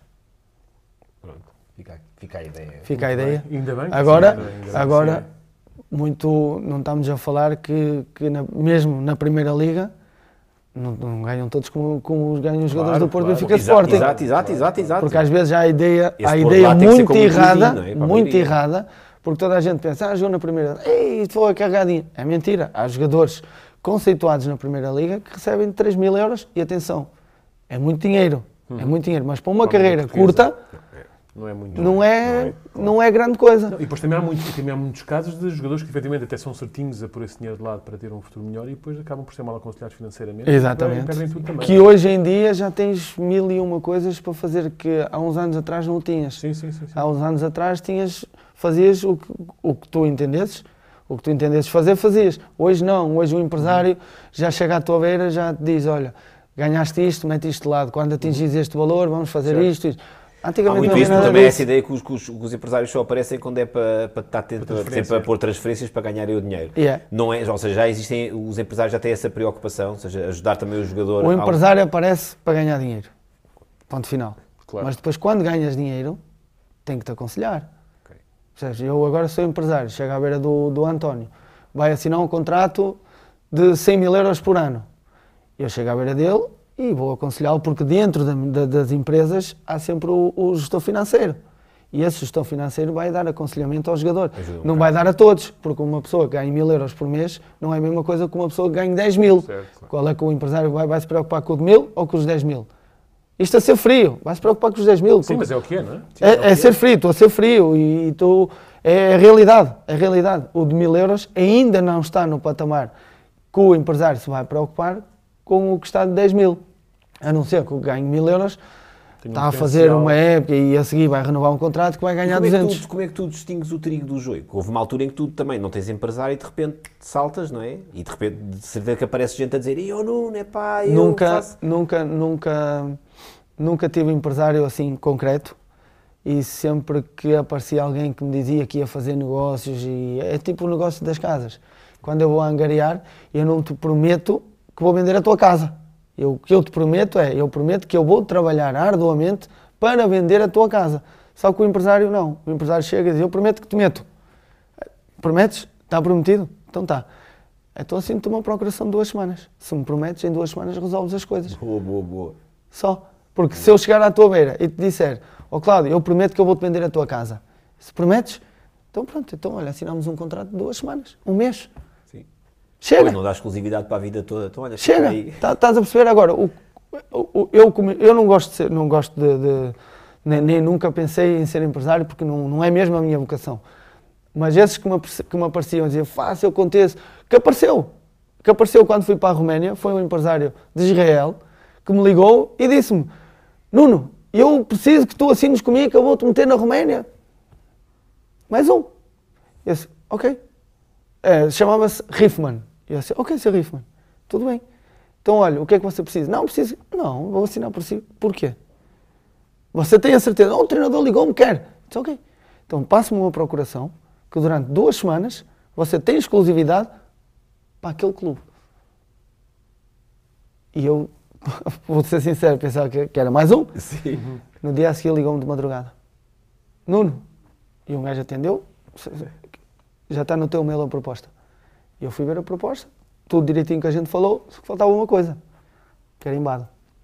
Pronto, fica, fica a ideia. Fica a ideia. Ainda bem. Agora, Sim, ainda bem. agora muito, não estamos a falar que, que na- mesmo na Primeira Liga, não, não ganham todos como, como ganham os jogadores Claro, do Porto, claro. Benfica e Exato, Sporting. exato, exato, exato, exato. Porque às vezes há a ideia, Esse há a pôr de ideia lado tem que ser muito como errada, inclusivo, não é? Para a muito maioria. errada, porque toda a gente pensa, ah, jogou na Primeira, ei, foi carregadinho. É mentira. Há jogadores conceituados na Primeira Liga que recebem três mil euros e atenção, é muito dinheiro, é muito dinheiro, mas para uma Para uma carreira portuguesa. curta, Não é muito. não é, não é grande coisa. Não, e depois também há, muito, e também há muitos casos de jogadores que efetivamente até são certinhos a pôr esse dinheiro de lado para ter um futuro melhor e depois acabam por ser mal aconselhados financeiramente. Exatamente. E perdem tudo também. Que hoje em dia já tens mil e uma coisas para fazer que há uns anos atrás não tinhas. Sim, sim, sim. sim. Há uns anos atrás tinhas, fazias o que, o que tu entendesses, o que tu entendesses fazer, fazias. Hoje não, hoje o empresário já chega à tua beira, já te diz, olha, ganhaste isto, mete isto de lado, quando atingires este valor vamos fazer Certo. isto, isto. Há Antigamente muito não havia isso, nada também é disso. essa ideia que os, que os- que os empresários só aparecem quando é para, para estar atento, Para sempre transferência. a pôr transferências para ganharem o dinheiro. Yeah. Não é, ou seja, já existem, os empresários já têm essa preocupação, ou seja, ajudar também o jogador. O ao- empresário aparece para ganhar dinheiro. Ponto final. Claro. Mas depois, quando ganhas dinheiro, tem que te aconselhar. Ok. Ou seja, eu agora sou empresário, chego à beira do, do António, vai assinar um contrato de cem mil euros por ano. Eu chego à beira dele e vou aconselhá-lo, porque dentro da- da- das empresas há sempre o, o gestor financeiro. E esse gestor financeiro vai dar aconselhamento ao jogador. Ajuda um Não bocado. vai dar a todos, porque uma pessoa que ganha mil euros por mês não é a mesma coisa que uma pessoa que ganha dez mil. Certo, claro. Qual é que o empresário vai, vai se preocupar com o de mil ou com os dez mil? Isto a ser frio, vai se preocupar com os dez mil. Sim, porque mas é o que é, não é? Sim, é, o que é ser frio, estou a ser frio e estou. É a realidade, é a realidade. O de mil euros ainda não está no patamar que o empresário se vai preocupar com o que está de dez mil. A não ser que o que ganhe mil euros Tem um está a fazer potencial. uma época e a seguir vai renovar um contrato que vai E ganhar como, é que duzentos. tu, como é que tu distingues o trigo do joio? Houve uma altura em que tu também não tens empresário e de repente saltas, não é? E de repente de certeza que aparece gente a dizer e eu Nuno, é pá, eu Nunca, faço... nunca, nunca, nunca tive um empresário assim concreto e sempre que aparecia alguém que me dizia que ia fazer negócios, e é tipo o negócio das casas. Quando eu vou angariar, eu não te prometo que vou vender a tua casa. Eu, o que eu te prometo é, eu prometo que eu vou trabalhar arduamente para vender a tua casa. Só que o empresário não. O empresário chega e diz, eu prometo que te meto. Prometes? Está prometido? Então está. Então assim te uma procuração de duas semanas. Se me prometes, em duas semanas resolves as coisas. Boa, boa, boa. Só. Porque se eu chegar à tua beira e te disser, ó Cláudio, eu prometo que eu vou-te vender a tua casa. Se prometes, então pronto, então olha, assinamos um contrato de duas semanas, um mês. Sim. Chega. Pois não dá exclusividade para a vida toda. Então olha, Chega, aí. Tá- estás a perceber agora, o, o- o- eu, como- eu não gosto de ser, não gosto de, de- nem, nem nunca pensei em ser empresário porque não, não é mesmo a minha vocação, mas esses que me, apareci- que me apareciam a dizer, faça, eu aconteço, que apareceu, que apareceu quando fui para a Roménia, foi um empresário de Israel, que me ligou e disse-me: Nuno, eu preciso que tu assines comigo, que eu vou-te meter na Roménia. Mais um. Eu disse: ok. É, chamava-se Riffman. Eu disse: ok, seu Riffman, tudo bem. Então, olha, o que é que você precisa? Não, preciso. Não, vou assinar por si. Porquê? Você tem a certeza? Oh, o treinador ligou-me, quer. Eu disse: ok. Então, passe-me uma procuração que durante duas semanas você tem exclusividade para aquele clube. E eu, vou ser sincero, pensava que, que era mais um. Sim. No dia a seguir ligou-me de madrugada: Nuno. E um gajo atendeu: já está no teu mail a proposta. E eu fui ver a proposta, tudo direitinho que a gente falou, só que faltava uma coisa: carimbado.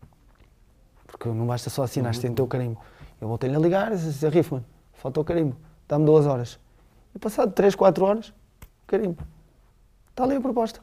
Porque não basta só assinar, uhum. tem o teu carimbo. Eu voltei-lhe a ligar e disse: Riffman, faltou o carimbo, dá-me duas horas. E passado três, quatro horas, carimbo. Está ali a proposta.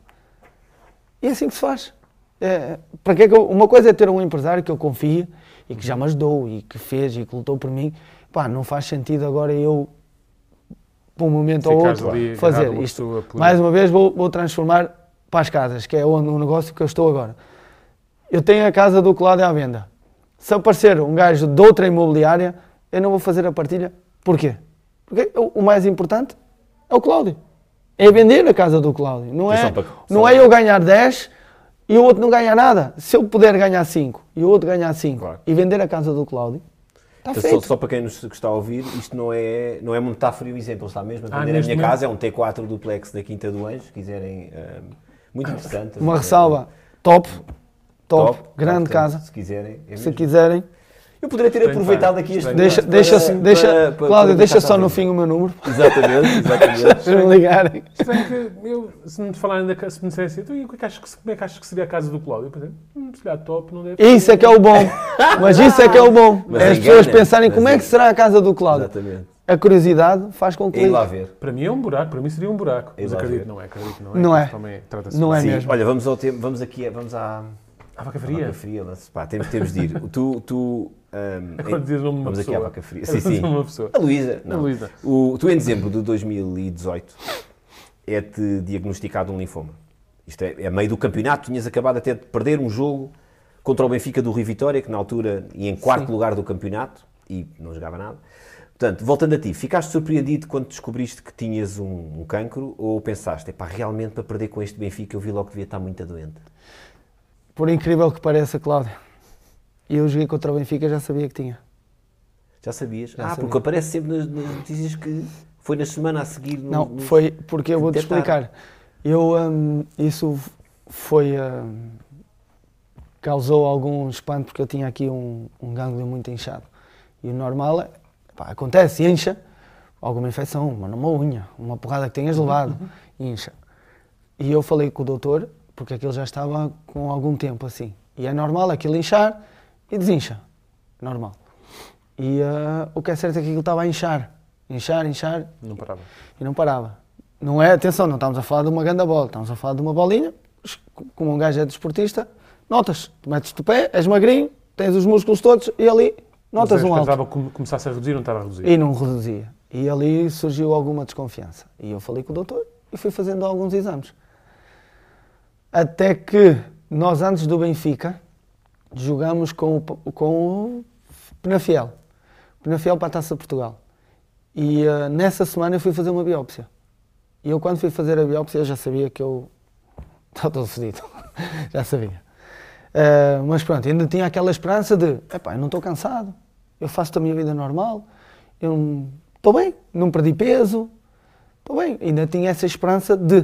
E é assim que se faz. É, para que é que eu, uma coisa é ter um empresário que eu confio e que já me ajudou e que fez e que lutou por mim. Pá, não faz sentido agora eu, por um momento ou outro, fazer isto. Mais uma vez vou, vou transformar para as casas, que é onde o negócio que eu estou agora. Eu tenho a casa do Cláudio à venda. Se aparecer um gajo de outra imobiliária, eu não vou fazer a partilha. Porquê? Porque o mais importante é o Cláudio. É vender a casa do Cláudio. Não é, não é eu ganhar dez e o outro não ganhar nada. Se eu puder ganhar cinco e o outro ganhar cinco, claro, e vender a casa do Cláudio, está então, feito. Só, só para quem nos está a ouvir, isto não é, não é uma metáfora e um exemplo. Está mesmo a vender ah, a minha mesmo? casa, é um T quatro duplex da Quinta do Anjo, se quiserem. Uh, muito interessante. Uma ressalva. Top. Top. top grande top, casa. Se quiserem. É se quiserem. Eu poderia ter Estranho aproveitado aqui este Deixa, para, deixa, para, deixa, para, para, Cláudio, para deixa só no fim o meu número. Exatamente, exatamente. Se me ligarem. Estranho que eu, se me falarem da casa, se me dissessem, então, como é que achas que seria a casa do Cláudio? Eu pensei, hum, se calhar top, não deve Isso é que é o bom. Mas isso é que é o bom. Mas é as engana, pessoas pensarem como é que será a casa do Cláudio. Exatamente. A curiosidade faz com que... É ir lá ver. Para mim é um buraco, para mim seria um buraco. Mas acredito, não é, acredito, não é. Não é. Também não é Sim, mesmo. Olha, vamos ao tempo, vamos aqui, vamos à... À vaca fria? À vaca fria, pá, temos, temos de ir. Tu... tu um, Agora dizes o nome de uma vamos pessoa. aqui à vaca fria. Sim, sim. Uma pessoa. A Luísa. A Luísa. O, tu, em dezembro de dois mil e dezoito, é-te diagnosticado um linfoma. Isto é, é meio do campeonato, tinhas acabado até de perder um jogo contra o Benfica do Rui Vitória, que na altura ia em quarto Sim. lugar do campeonato e não jogava nada. Portanto, voltando a ti, ficaste surpreendido quando descobriste que tinhas um, um cancro ou pensaste, epá, realmente para perder com este Benfica eu vi logo que devia estar muito doente? Por incrível que pareça, Cláudio, eu joguei contra o Benfica e já sabia que tinha. Já sabias? Já ah, sabia. Porque aparece sempre nas, nas notícias que foi na semana a seguir. No, não, no... foi porque eu vou-te explicar. Eu, um, isso foi... Um, causou algum espanto porque eu tinha aqui um, um gânglio muito inchado. E o normal é, pá, acontece, incha, alguma infecção, uma numa unha, uma porrada que tenhas levado, uhum. incha. E eu falei com o doutor, porque aquilo já estava com algum tempo assim. E é normal aquilo inchar e desincha. Normal. E uh, o que é certo é que aquilo estava a inchar. Inchar, inchar. Não parava. E não parava. Não é, atenção, não estamos a falar de uma grande bola, estamos a falar de uma bolinha, como um gajo é desportista, notas, tu metes-te o pé, és magrinho, tens os músculos todos e ali notas um alto. Mas que começasse a reduzir, não estava a reduzir? E não reduzia. E ali surgiu alguma desconfiança. E eu falei com o doutor e fui fazendo alguns exames. Até que nós, antes do Benfica, jogamos com o, com o Penafiel. Penafiel para a Taça de Portugal. E uh, nessa semana eu fui fazer uma biópsia. E eu, quando fui fazer a biópsia, eu já sabia que eu estava todo fedido. Já sabia. Uh, mas pronto, ainda tinha aquela esperança de, epá, eu não estou cansado, eu faço a minha vida normal, eu estou bem, não perdi peso, estou bem. Ainda tinha essa esperança de...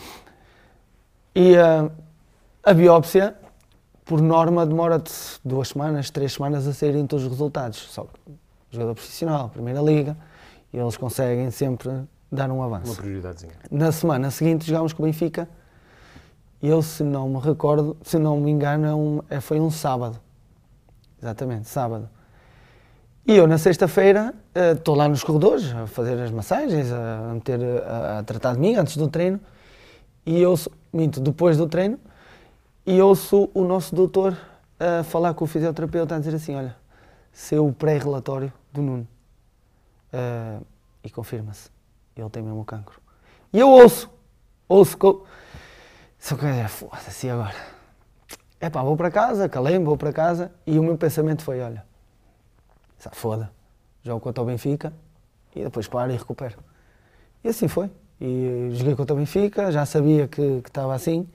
E uh, a biópsia, por norma, demora-te duas semanas, três semanas a saírem todos os resultados. Só que jogador profissional, Primeira Liga, e eles conseguem sempre dar um avanço. Uma prioridadezinha. Na semana seguinte jogámos com o Benfica, e eu, se não me recordo, se não me engano, é um, é, foi um sábado. Exatamente, sábado. E eu, na sexta-feira, estou uh, lá nos corredores, a fazer as massagens, a, meter, a, a tratar de mim antes do treino, e eu, minto, depois do treino, e ouço o nosso doutor a falar com o fisioterapeuta, a dizer assim, olha, saiu o pré-relatório do Nuno, uh, e confirma-se, ele tem mesmo o cancro. E eu ouço, ouço, co... só que é, foda-se agora. é pá, vou para casa, calei-me, vou para casa, e o meu pensamento foi, olha, foda, jogo contra o Benfica, e depois paro e recupero. E assim foi. E joguei contra o Benfica, já sabia que, que estava assim,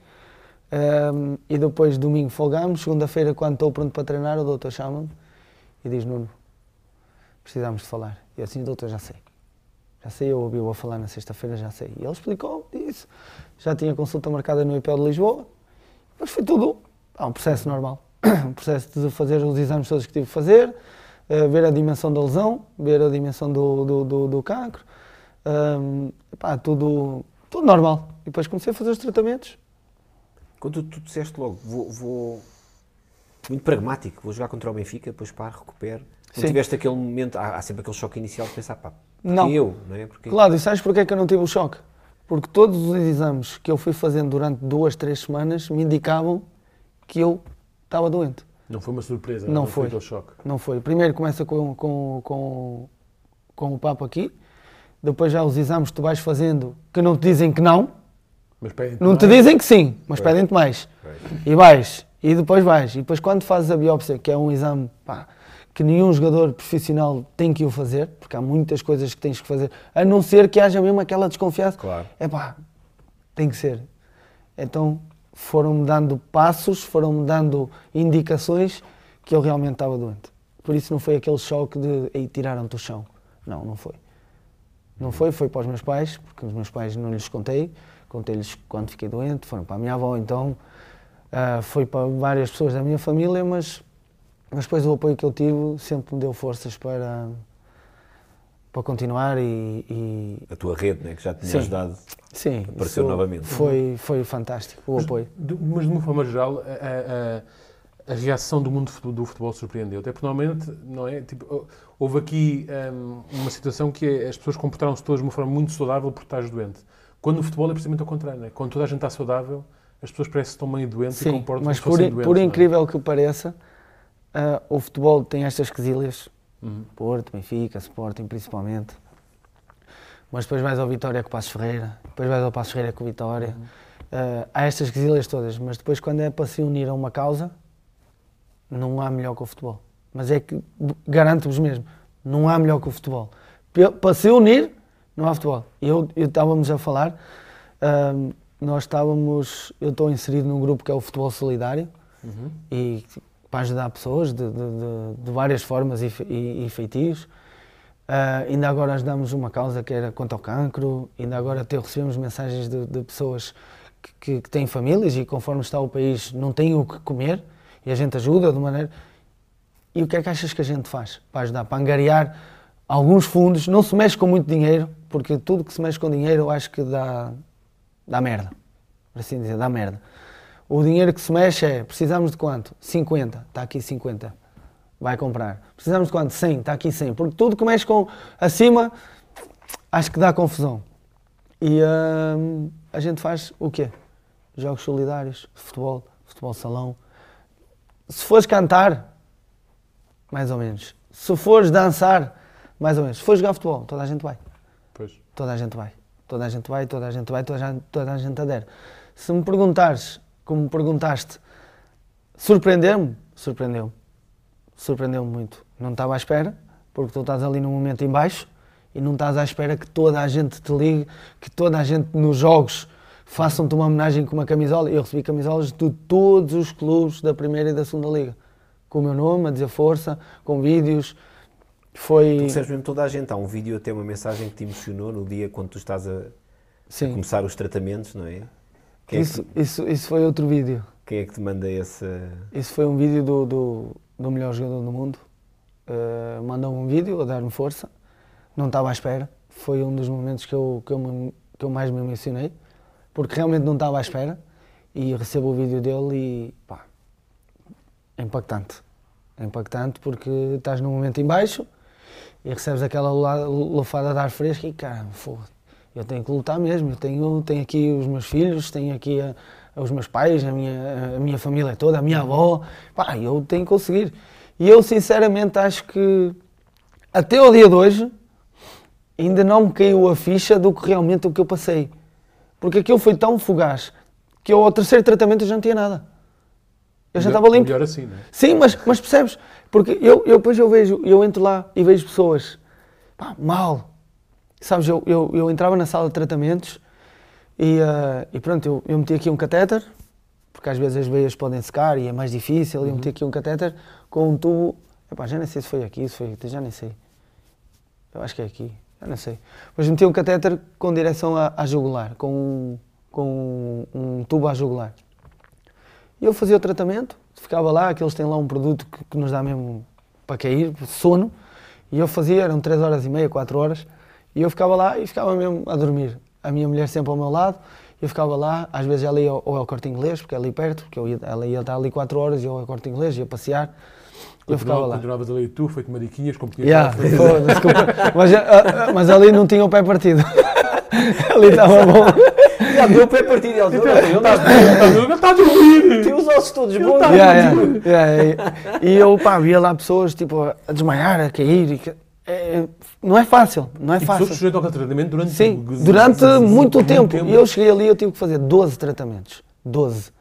um, e depois domingo folgamos, segunda-feira quando estou pronto para treinar, o doutor chama-me e diz, Nuno, precisamos de falar. E eu assim, doutor, já sei. Já sei, eu ouvi-o a falar na sexta-feira, já sei. E ele explicou, disse, já tinha consulta marcada no I P E de Lisboa, mas foi tudo ah, um processo normal. Um processo de fazer os exames todos que tive que fazer, uh, ver a dimensão da lesão, ver a dimensão do, do, do, do cancro, um, pá, tudo, tudo normal. E depois comecei a fazer os tratamentos. Quando tu, tu disseste logo, vou, vou, muito pragmático, vou jogar contra o Benfica, depois paro, recupero. Não tiveste aquele momento, há, há sempre aquele choque inicial de pensar, pá, porque não. eu, não é? Porque... Claro, e sabes porque é que eu não tive o choque? Porque todos os exames que eu fui fazendo durante duas, três semanas me indicavam que eu estava doente. Não foi uma surpresa, não, não foi aquele choque. Não foi. Primeiro começa com, com, com, com o papo aqui, depois já os exames que tu vais fazendo que não te dizem que não, mas pedem-te não mais. te dizem que sim, mas Pois. pedem-te mais. Pois. E vais, e depois vais. E depois quando fazes a biópsia, que é um exame pá, que nenhum jogador profissional tem que o fazer, porque há muitas coisas que tens que fazer, a não ser que haja mesmo aquela desconfiança. Claro. É pá, tem que ser. Então foram-me dando passos, foram-me dando indicações que eu realmente estava doente. Por isso não foi aquele choque de aí tiraram-te o chão. Não, não foi. Não foi, foi para os meus pais, porque os meus pais não lhes contei, contei-lhes quando fiquei doente, foram para a minha avó, então uh, foi para várias pessoas da minha família, mas, mas depois o apoio que eu tive sempre me deu forças para, para continuar e, e... A tua rede, né, que já tinha Sim. ajudado, Sim, apareceu isso novamente. Foi, foi fantástico, o Mas, apoio. de, mas de uma forma geral, a, a, a reação do mundo do futebol, do futebol surpreendeu. Até porque normalmente, não é? Tipo, houve aqui um, uma situação que é, as pessoas comportaram-se todas de uma forma muito saudável porque estás doente. Quando no futebol é precisamente ao contrário, não é? Quando toda a gente está saudável, as pessoas parecem que estão meio doentes Sim, e comportam-se mas como por, se fossem doentes. por não é? incrível que pareça, uh, o futebol tem estas quesilhas, Uhum. Porto, Benfica, Sporting principalmente, mas depois vais ao Vitória com o Passos Ferreira, depois vais ao Passos Ferreira com o Vitória, uhum. uh, há estas quesilhas todas, mas depois quando é para se unir a uma causa, não há melhor que o futebol. Mas é que, garanto-vos mesmo, não há melhor que o futebol. Para se unir, não há futebol. Eu, eu estávamos a falar, uh, nós estávamos, eu estou inserido num grupo que é o Futebol Solidário, uhum. e para ajudar pessoas de, de, de, de várias formas e, e, e feitios. Uh, ainda agora ajudamos uma causa que era contra o cancro, ainda agora até recebemos mensagens de, de pessoas que, que, que têm famílias e conforme está o país não têm o que comer e a gente ajuda de maneira... E o que é que achas que a gente faz para ajudar? Para angariar alguns fundos, não se mexe com muito dinheiro, porque tudo que se mexe com dinheiro eu acho que dá, dá merda, por assim dizer, dá merda. O dinheiro que se mexe é, precisamos de quanto? cinquenta, está aqui cinquenta. Vai comprar. Precisamos de quanto? cem, está aqui cem. Porque tudo que mexe com acima, acho que dá confusão. E hum, a gente faz o quê? Jogos solidários, futebol, futebol salão. Se fores cantar, mais ou menos. Se fores dançar, mais ou menos. Se fores jogar futebol, toda a gente vai. Pois. Toda a gente vai. Toda a gente vai, toda a gente vai, toda a gente, toda a gente adere. Se me perguntares, como me perguntaste, surpreendeu-me? Surpreendeu-me. Surpreendeu-me muito. Não estava à espera, porque tu estás ali num momento em baixo e não estás à espera que toda a gente te ligue, que toda a gente nos jogos façam-te uma homenagem com uma camisola. Eu recebi camisolas de todos os clubes da primeira e da segunda liga, com o meu nome, a dizer força, com vídeos. Foi... Tu recebes mesmo toda a gente. Há um vídeo, até uma mensagem que te emocionou no dia quando tu estás a, a começar os tratamentos, não é? Quem isso, é que... isso, isso foi outro vídeo. Quem é que te manda esse... Isso foi um vídeo do, do, do melhor jogador do mundo. Uh, mandou-me um vídeo a dar-me força. Não estava à espera. Foi um dos momentos que eu, que eu, me, que eu mais me emocionei. Porque realmente não estava à espera. E recebo o vídeo dele e pá, é impactante. É impactante porque estás num momento em baixo e recebes aquela lufada de ar fresco e caramba, foda, eu tenho que lutar mesmo. Eu tenho, tenho aqui os meus filhos, tenho aqui a, os meus pais, a minha, a minha família toda, a minha avó. Pá, eu tenho que conseguir. E eu sinceramente acho que até ao dia de hoje ainda não me caiu a ficha do que realmente o que eu passei. Porque aquilo foi tão fugaz que eu ao terceiro tratamento eu já não tinha nada. Eu já estava limpo. Melhor assim, não é? Sim, mas, mas percebes? Porque eu, eu depois eu vejo, eu entro lá e vejo pessoas, pá, mal. Sabes, eu, eu, eu entrava na sala de tratamentos e, uh, e pronto, eu, eu meti aqui um catéter, porque às vezes as veias podem secar e é mais difícil, e eu meti aqui um catéter com um tubo, epá, já nem sei se foi aqui, se foi aqui, já nem sei. Eu acho que é aqui, já não sei. Mas meti um catéter com direção à, à jugular, com, um, com um, um tubo à jugular. E eu fazia o tratamento, ficava lá, que eles têm lá um produto que, que nos dá mesmo para cair, sono, e eu fazia, eram três horas e meia, quatro horas, e eu ficava lá e ficava mesmo a dormir. A minha mulher sempre ao meu lado, eu ficava lá, às vezes ela ia ao, ao Corte Inglês, porque é ali perto, porque eu ia, ela ia estar ali quatro horas, e eu ao Corte Inglês, ia passear, eu ficava lá. Continuavas ali tu, feito mariquinhas, como tinhas Yeah, feito. foda-se, mas, uh, mas ali não tinha o pé partido. Ali estava bom. Já deu o pé partido, ele Está a dormir! tem os ossos todos bons. Yeah, yeah, yeah, e, e eu, pá, via lá pessoas, tipo, a desmaiar, a cair, e que, é, não é fácil, não é E fácil. pessoas sujeitas ao tratamento durante... Sim, durante muito tempo. E eu cheguei ali, eu tive que fazer doze tratamentos, doze.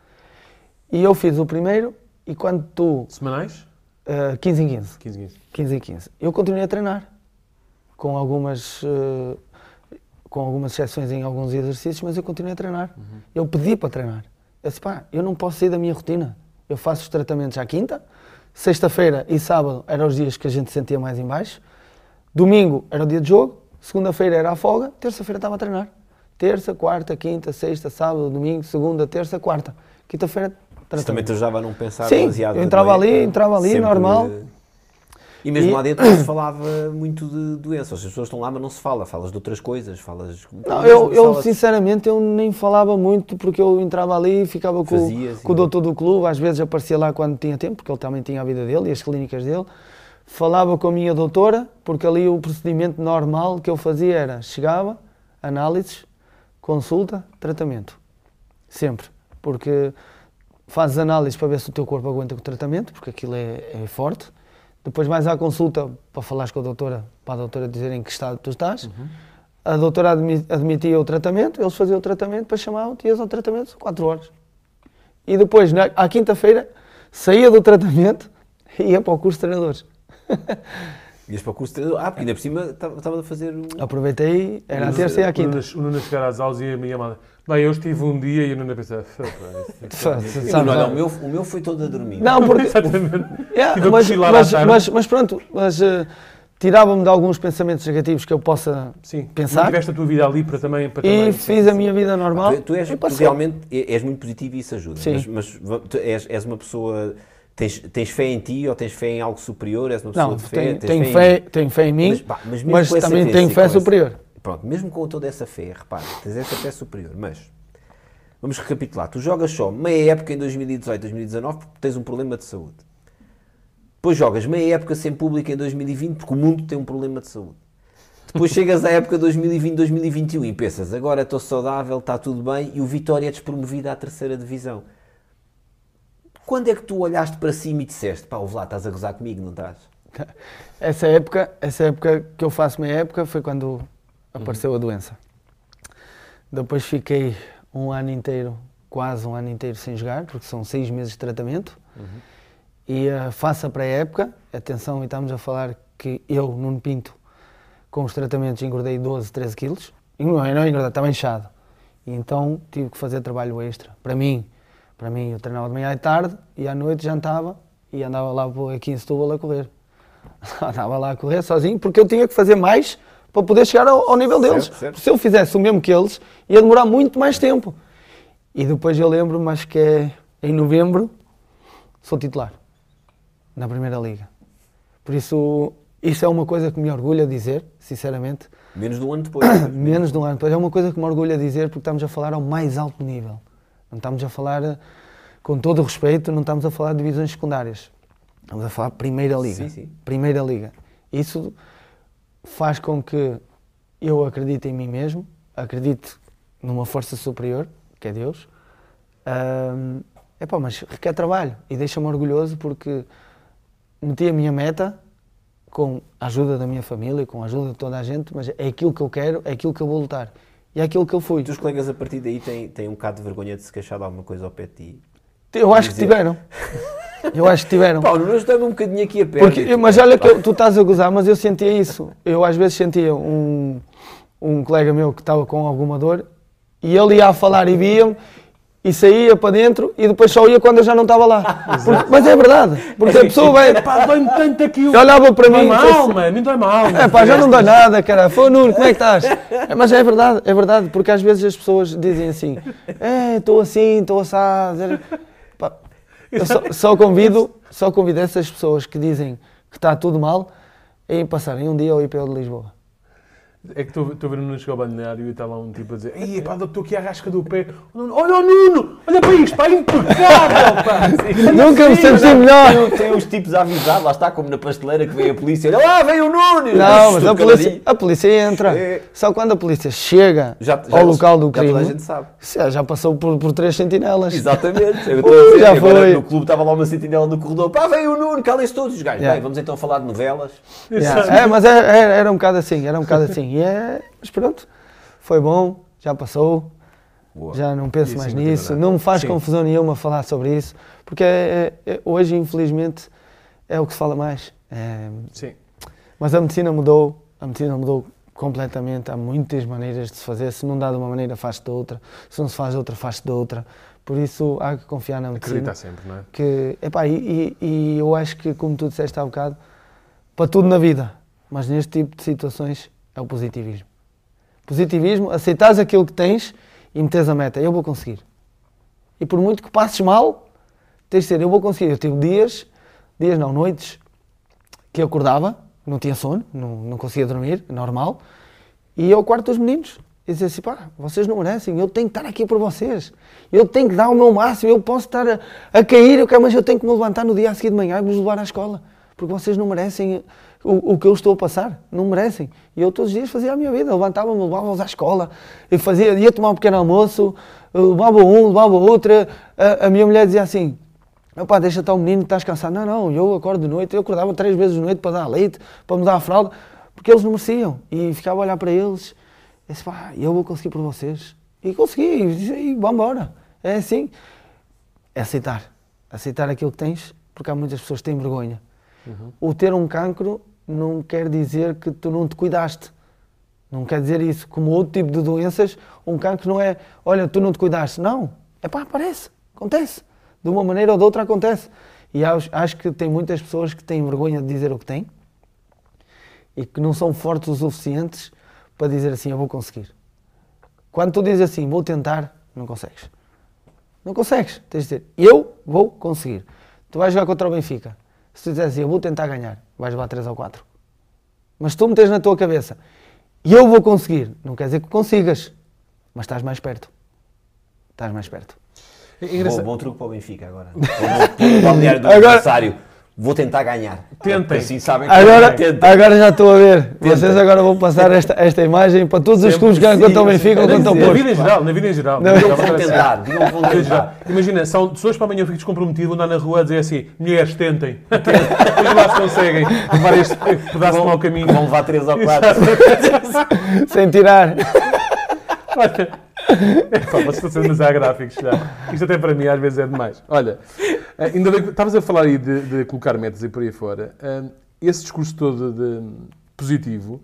E eu fiz o primeiro, e quando tu, Semanais? uh, quinze em quinze, quinze, quinze. quinze em quinze, eu continuei a treinar, com algumas... Uh, com algumas exceções em alguns exercícios, mas eu continuei a treinar. Uhum. Eu pedi para treinar. Eu disse, pá, eu não posso sair da minha rotina. Eu faço os tratamentos à quinta, sexta-feira e sábado eram os dias que a gente sentia mais em baixo, domingo era o dia de jogo, segunda-feira era a folga, terça-feira estava a treinar. Terça, quarta, quinta, sexta, sábado, domingo, segunda, terça, quarta. Quinta-feira, tratamento. Isso também te ajudava a não pensar Sim, demasiado. eu entrava também, ali, entrava ali, sempre... normal. E mesmo E- lá dentro não se falava muito de doenças. As pessoas estão lá, mas não se fala. Falas de outras coisas, falas... Não, eu, eu Fala- sinceramente eu nem falava muito porque eu entrava ali e ficava com, Fazia, sim. com o doutor do clube, às vezes aparecia lá quando tinha tempo, porque ele também tinha a vida dele e as clínicas dele. Falava com a minha doutora, porque ali o procedimento normal que eu fazia era, chegava, análises, consulta, tratamento. Sempre. Porque fazes análises para ver se o teu corpo aguenta com o tratamento, porque aquilo é, é forte. Depois vais à consulta para falares com a doutora, para a doutora dizer em que estado tu estás. Uhum. A doutora admi- admitia o tratamento, eles faziam o tratamento, depois chamavam-te, ias ao tratamento, quatro horas. E depois, na, à quinta-feira, saía do tratamento e ia para o curso de treinadores. Ias para o curso de treinador. Ah, porque ainda por cima estava a fazer... Um... Aproveitei, era a terça e a O quinta. Nuno, o Nuno a chegar às aulas e a minha amada. Bem, eu estive um dia e o Nuno a pensar... Sabes, Não, olha, sabe? o meu, o meu foi todo a dormir. Não, porque... Exatamente. Yeah, Tive a mas, cochilar à mas, tarde. mas, mas pronto, mas, uh, tirava-me de alguns pensamentos negativos que eu possa Sim, pensar tiveste a tua vida ali para também... Para e também fiz a minha vida normal. Tu, tu, és, e tu passei. realmente és muito positivo e isso ajuda. Sim. Mas, mas va- tu és, és uma pessoa... Tens, tens fé em ti ou tens fé em algo superior? És uma pessoa Não, de fé? tenho, tens tenho, em- fé, tenho fé em mim, Mas, pá, mas mas, mesmo com essa também fé, tenho sim, fé com essa- superior. Pronto, mesmo com toda essa fé, repara, tens essa fé superior, mas vamos recapitular. Tu jogas só meia época em dois mil e dezoito, dois mil e dezanove porque tens um problema de saúde. Depois jogas meia época sem público em dois mil e vinte porque o mundo tem um problema de saúde. Depois chegas à época dois mil e vinte, dois mil e vinte e um e pensas, agora estou saudável, está tudo bem, e o Vitória é despromovido à terceira divisão. Quando é que tu olhaste para cima e disseste, pá, ouve lá, estás a gozar comigo, não estás? Essa época, essa época que eu faço meia época foi quando apareceu a doença. Depois fiquei um ano inteiro, quase um ano inteiro sem jogar, porque são seis meses de tratamento. Uhum. E uh, faço a pré-época, atenção, e estamos a falar que eu, Nuno Pinto, com os tratamentos engordei doze, treze quilos. E não, não engordei, estava inchado. E então tive que fazer trabalho extra. Para mim, para mim eu treinava de manhã e tarde, e à noite jantava e andava lá aqui em Setúbal a correr. Andava lá a correr sozinho, porque eu tinha que fazer mais para poder chegar ao, ao nível deles. Certo, certo. Se eu fizesse o mesmo que eles, ia demorar muito mais tempo. E depois eu lembro-me, acho que é em novembro, sou titular na Primeira Liga. Por isso, isso é uma coisa que me orgulha dizer, sinceramente. Menos de um ano depois. Menos de um ano depois. É uma coisa que me orgulha dizer porque estamos a falar ao mais alto nível. Não estamos a falar, com todo o respeito, não estamos a falar de divisões secundárias. Estamos a falar de Primeira Liga. Sim, sim. Primeira Liga. Isso faz com que eu acredite em mim mesmo, acredite numa força superior, que é Deus. Um, epá, mas requer trabalho e deixa-me orgulhoso porque meti a minha meta com a ajuda da minha família, com a ajuda de toda a gente, mas é aquilo que eu quero, é aquilo que eu vou lutar. E é aquilo que eu fui. Os teus colegas a partir daí têm, têm um bocado de vergonha de se queixar de alguma coisa ao pé de ti? Eu acho que tiveram. Eu acho que tiveram. Paulo, nós estamos um bocadinho aqui a perto. Porque, mas olha que eu, tu estás a gozar, mas eu sentia isso. Eu às vezes sentia um, um colega meu que estava com alguma dor e ele ia a falar e via-me e saía para dentro e depois só ia quando eu já não estava lá. Porque, mas é verdade. Porque a pessoa vai... Pá, dói-me tanto aqui. Eu olhava para mim... Dói-me a alma, me dói-me a alma. É pá, já não dá nada, cara. Foi o Nuno, como é que estás? É, mas é verdade, é verdade. Porque às vezes as pessoas dizem assim, é, estou assim, estou assado. Pá, eu só, só convido, só convido essas pessoas que dizem que está tudo mal a ir passarem um dia ao I P O de Lisboa. É que estou a ver o Nuno chegar ao balneário e está lá um tipo a dizer: ei, pá, estou aqui à rasca do pé. O Nuno, olha o Nuno, olha para isto, pá, impecável, pá. Nunca me senti melhor. Tem, tem uns tipos a avisar, lá está, como na pasteleira que vem a polícia. Olha lá, vem o Nuno. Não, mas a polícia, a polícia entra. É. Só quando a polícia chega já, já ao local do crime. Já toda a gente sabe. Já, já passou por, por três sentinelas. Exatamente. Eu estou a dizer, já agora foi. No clube estava lá uma sentinela no corredor. Pá, vem o Nuno, calem-se todos os gajos. Yeah. Bem, vamos então falar de novelas. Yeah. É, mas era, era um bocado assim, era um bocado assim. E é... Mas pronto, foi bom, já passou, boa. Já não penso isso mais nisso, não me faz Sim. confusão nenhuma falar sobre isso, porque é, é, é, hoje, infelizmente, é o que se fala mais. É, Sim. Mas a medicina mudou, a medicina mudou completamente, há muitas maneiras de se fazer, se não dá de uma maneira, faz-se de outra, se não se faz de outra, faz-se de outra, por isso há que confiar na medicina. Acreditar sempre, não é? Que, epá, e, e, e eu acho que, como tu disseste há bocado, para tudo na vida, mas neste tipo de situações é o positivismo. Positivismo, aceitares aquilo que tens e meteres a meta. Eu vou conseguir. E por muito que passes mal, tens de ser, eu vou conseguir. Eu tive dias, dias não, noites, que eu acordava, não tinha sono, não, não conseguia dormir, normal, e ia ao quarto dos meninos e dizia assim, pá, vocês não merecem, eu tenho que estar aqui por vocês. Eu tenho que dar o meu máximo, eu posso estar a, a cair, mas eu tenho que me levantar no dia a seguir de manhã e vos levar à escola. Porque vocês não merecem o, o que eu estou a passar, não merecem. E eu todos os dias fazia a minha vida, levantava-me, levava-os à escola, eu fazia, ia tomar um pequeno almoço, levava um, levava outra, a, a minha mulher dizia assim, opá, deixa estar o menino, estás cansado. Não, não, eu acordo de noite, eu acordava três vezes de noite para dar leite, para me dar a fralda, porque eles não mereciam. E ficava a olhar para eles, e disse, pá, eu vou conseguir por vocês. E consegui, e, e vamos embora. É assim, é aceitar, aceitar aquilo que tens, porque há muitas pessoas que têm vergonha. Uhum. O ter um cancro não quer dizer que tu não te cuidaste. Não quer dizer isso. Como outro tipo de doenças, um cancro não é, olha, tu não te cuidaste. Não. É pá, aparece. Acontece. De uma maneira ou de outra acontece. E acho, acho que tem muitas pessoas que têm vergonha de dizer o que têm e que não são fortes o suficientes para dizer assim, eu vou conseguir. Quando tu dizes assim, vou tentar, não consegues. Não consegues. Tens de dizer, eu vou conseguir. Tu vais jogar contra o Benfica. Se tu dizes assim, eu vou tentar ganhar, vais levar três ou quatro. Mas tu metes na tua cabeça, e eu vou conseguir, não quer dizer que consigas, mas estás mais perto. Estás mais perto. É bom, bom truque para o Benfica agora. O balneário do adversário. Vou tentar ganhar. Tentem. Assim sabem que agora, tentem. agora já estou a ver. Tentem. Vocês agora vão passar esta, esta imagem para todos os clubes que ganham contra o Benfica ou contra o Porto. Na vida em geral, na vida em geral. Não, não vão tentar. Não vão tentar. Imagina, são pessoas para amanhã eu fico descomprometido, vou andar na rua a dizer assim, mulheres, tentem. Depois lá se conseguem levar este pedaço de mau caminho. Vão levar três ou quatro. Sem tirar. Olha, pá, vocês estão sendo demasiado gráficos já. Isto até para mim às vezes é demais. Olha, ainda bem que estavas a falar aí de, de colocar metas e por aí fora. Esse discurso todo de, de positivo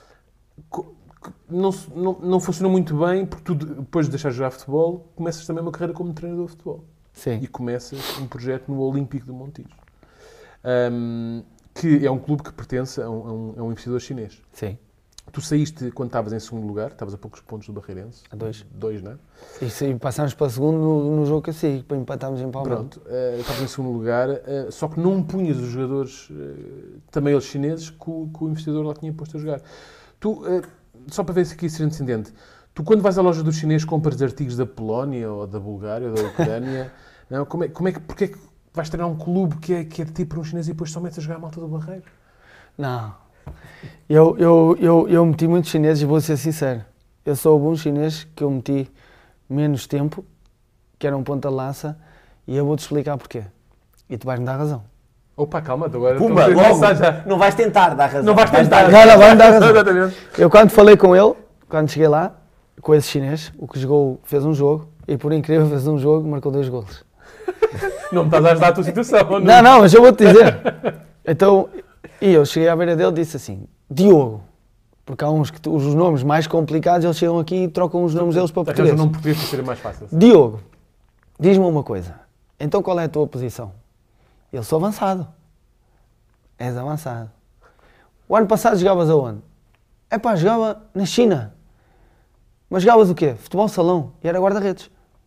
não, não, não funcionou muito bem porque tu, depois de deixar de jogar futebol, começas também uma carreira como treinador de futebol. Sim. E começas um projeto no Olímpico de Montijo. Um, que é um clube que pertence a um, a um, a um investidor chinês. Sim. Tu saíste quando estavas em segundo lugar, estavas a poucos pontos do Barreirense. A dois. Dois, não é? E sim, passámos para segundo no, no jogo que eu sei, para empatarmos em Palmeiras. Pronto, uh, estavas em segundo lugar, uh, só que não punhas os jogadores, uh, também os chineses, que o, que o investidor lá tinha posto a jogar. Tu, uh, só para ver se aqui ser descendente, tu quando vais à loja do chinês compras artigos da Polónia, ou da Bulgária, ou da Ucrânia, não? Como é, como é que, porque é que vais treinar um clube que é, que é de tipo para um chinês e depois só metes a jogar a malta do Barreiro? Não. Eu, eu, eu, eu meti muitos chineses e vou ser sincero. Eu sou o bom chinês que eu meti menos tempo, que era um ponta de lança, e eu vou-te explicar porquê. E tu vais-me dar razão. Opa, calma, agora... Pumba, logo, não vais tentar dar razão. Não vais tentar. Não, não, vai-me dar razão. Exatamente. Eu quando falei com ele, quando cheguei lá, com esse chinês, o que jogou, fez um jogo, e por incrível fez um jogo, marcou dois golos. Não me estás a ajudar a tua situação. Não, Não, não, mas eu vou-te dizer. Então, e eu cheguei à beira dele e disse assim, Diogo, porque há uns que tu- os nomes mais complicados, eles chegam aqui e trocam os nomes deles para Arranja português. um nome português para ser mais fácil. Diogo, diz-me uma coisa, então qual é a tua posição? Eu sou avançado. És avançado. O ano passado jogavas aonde? É pá, jogava na China. Mas jogavas o quê? Futebol salão. E era guarda-redes.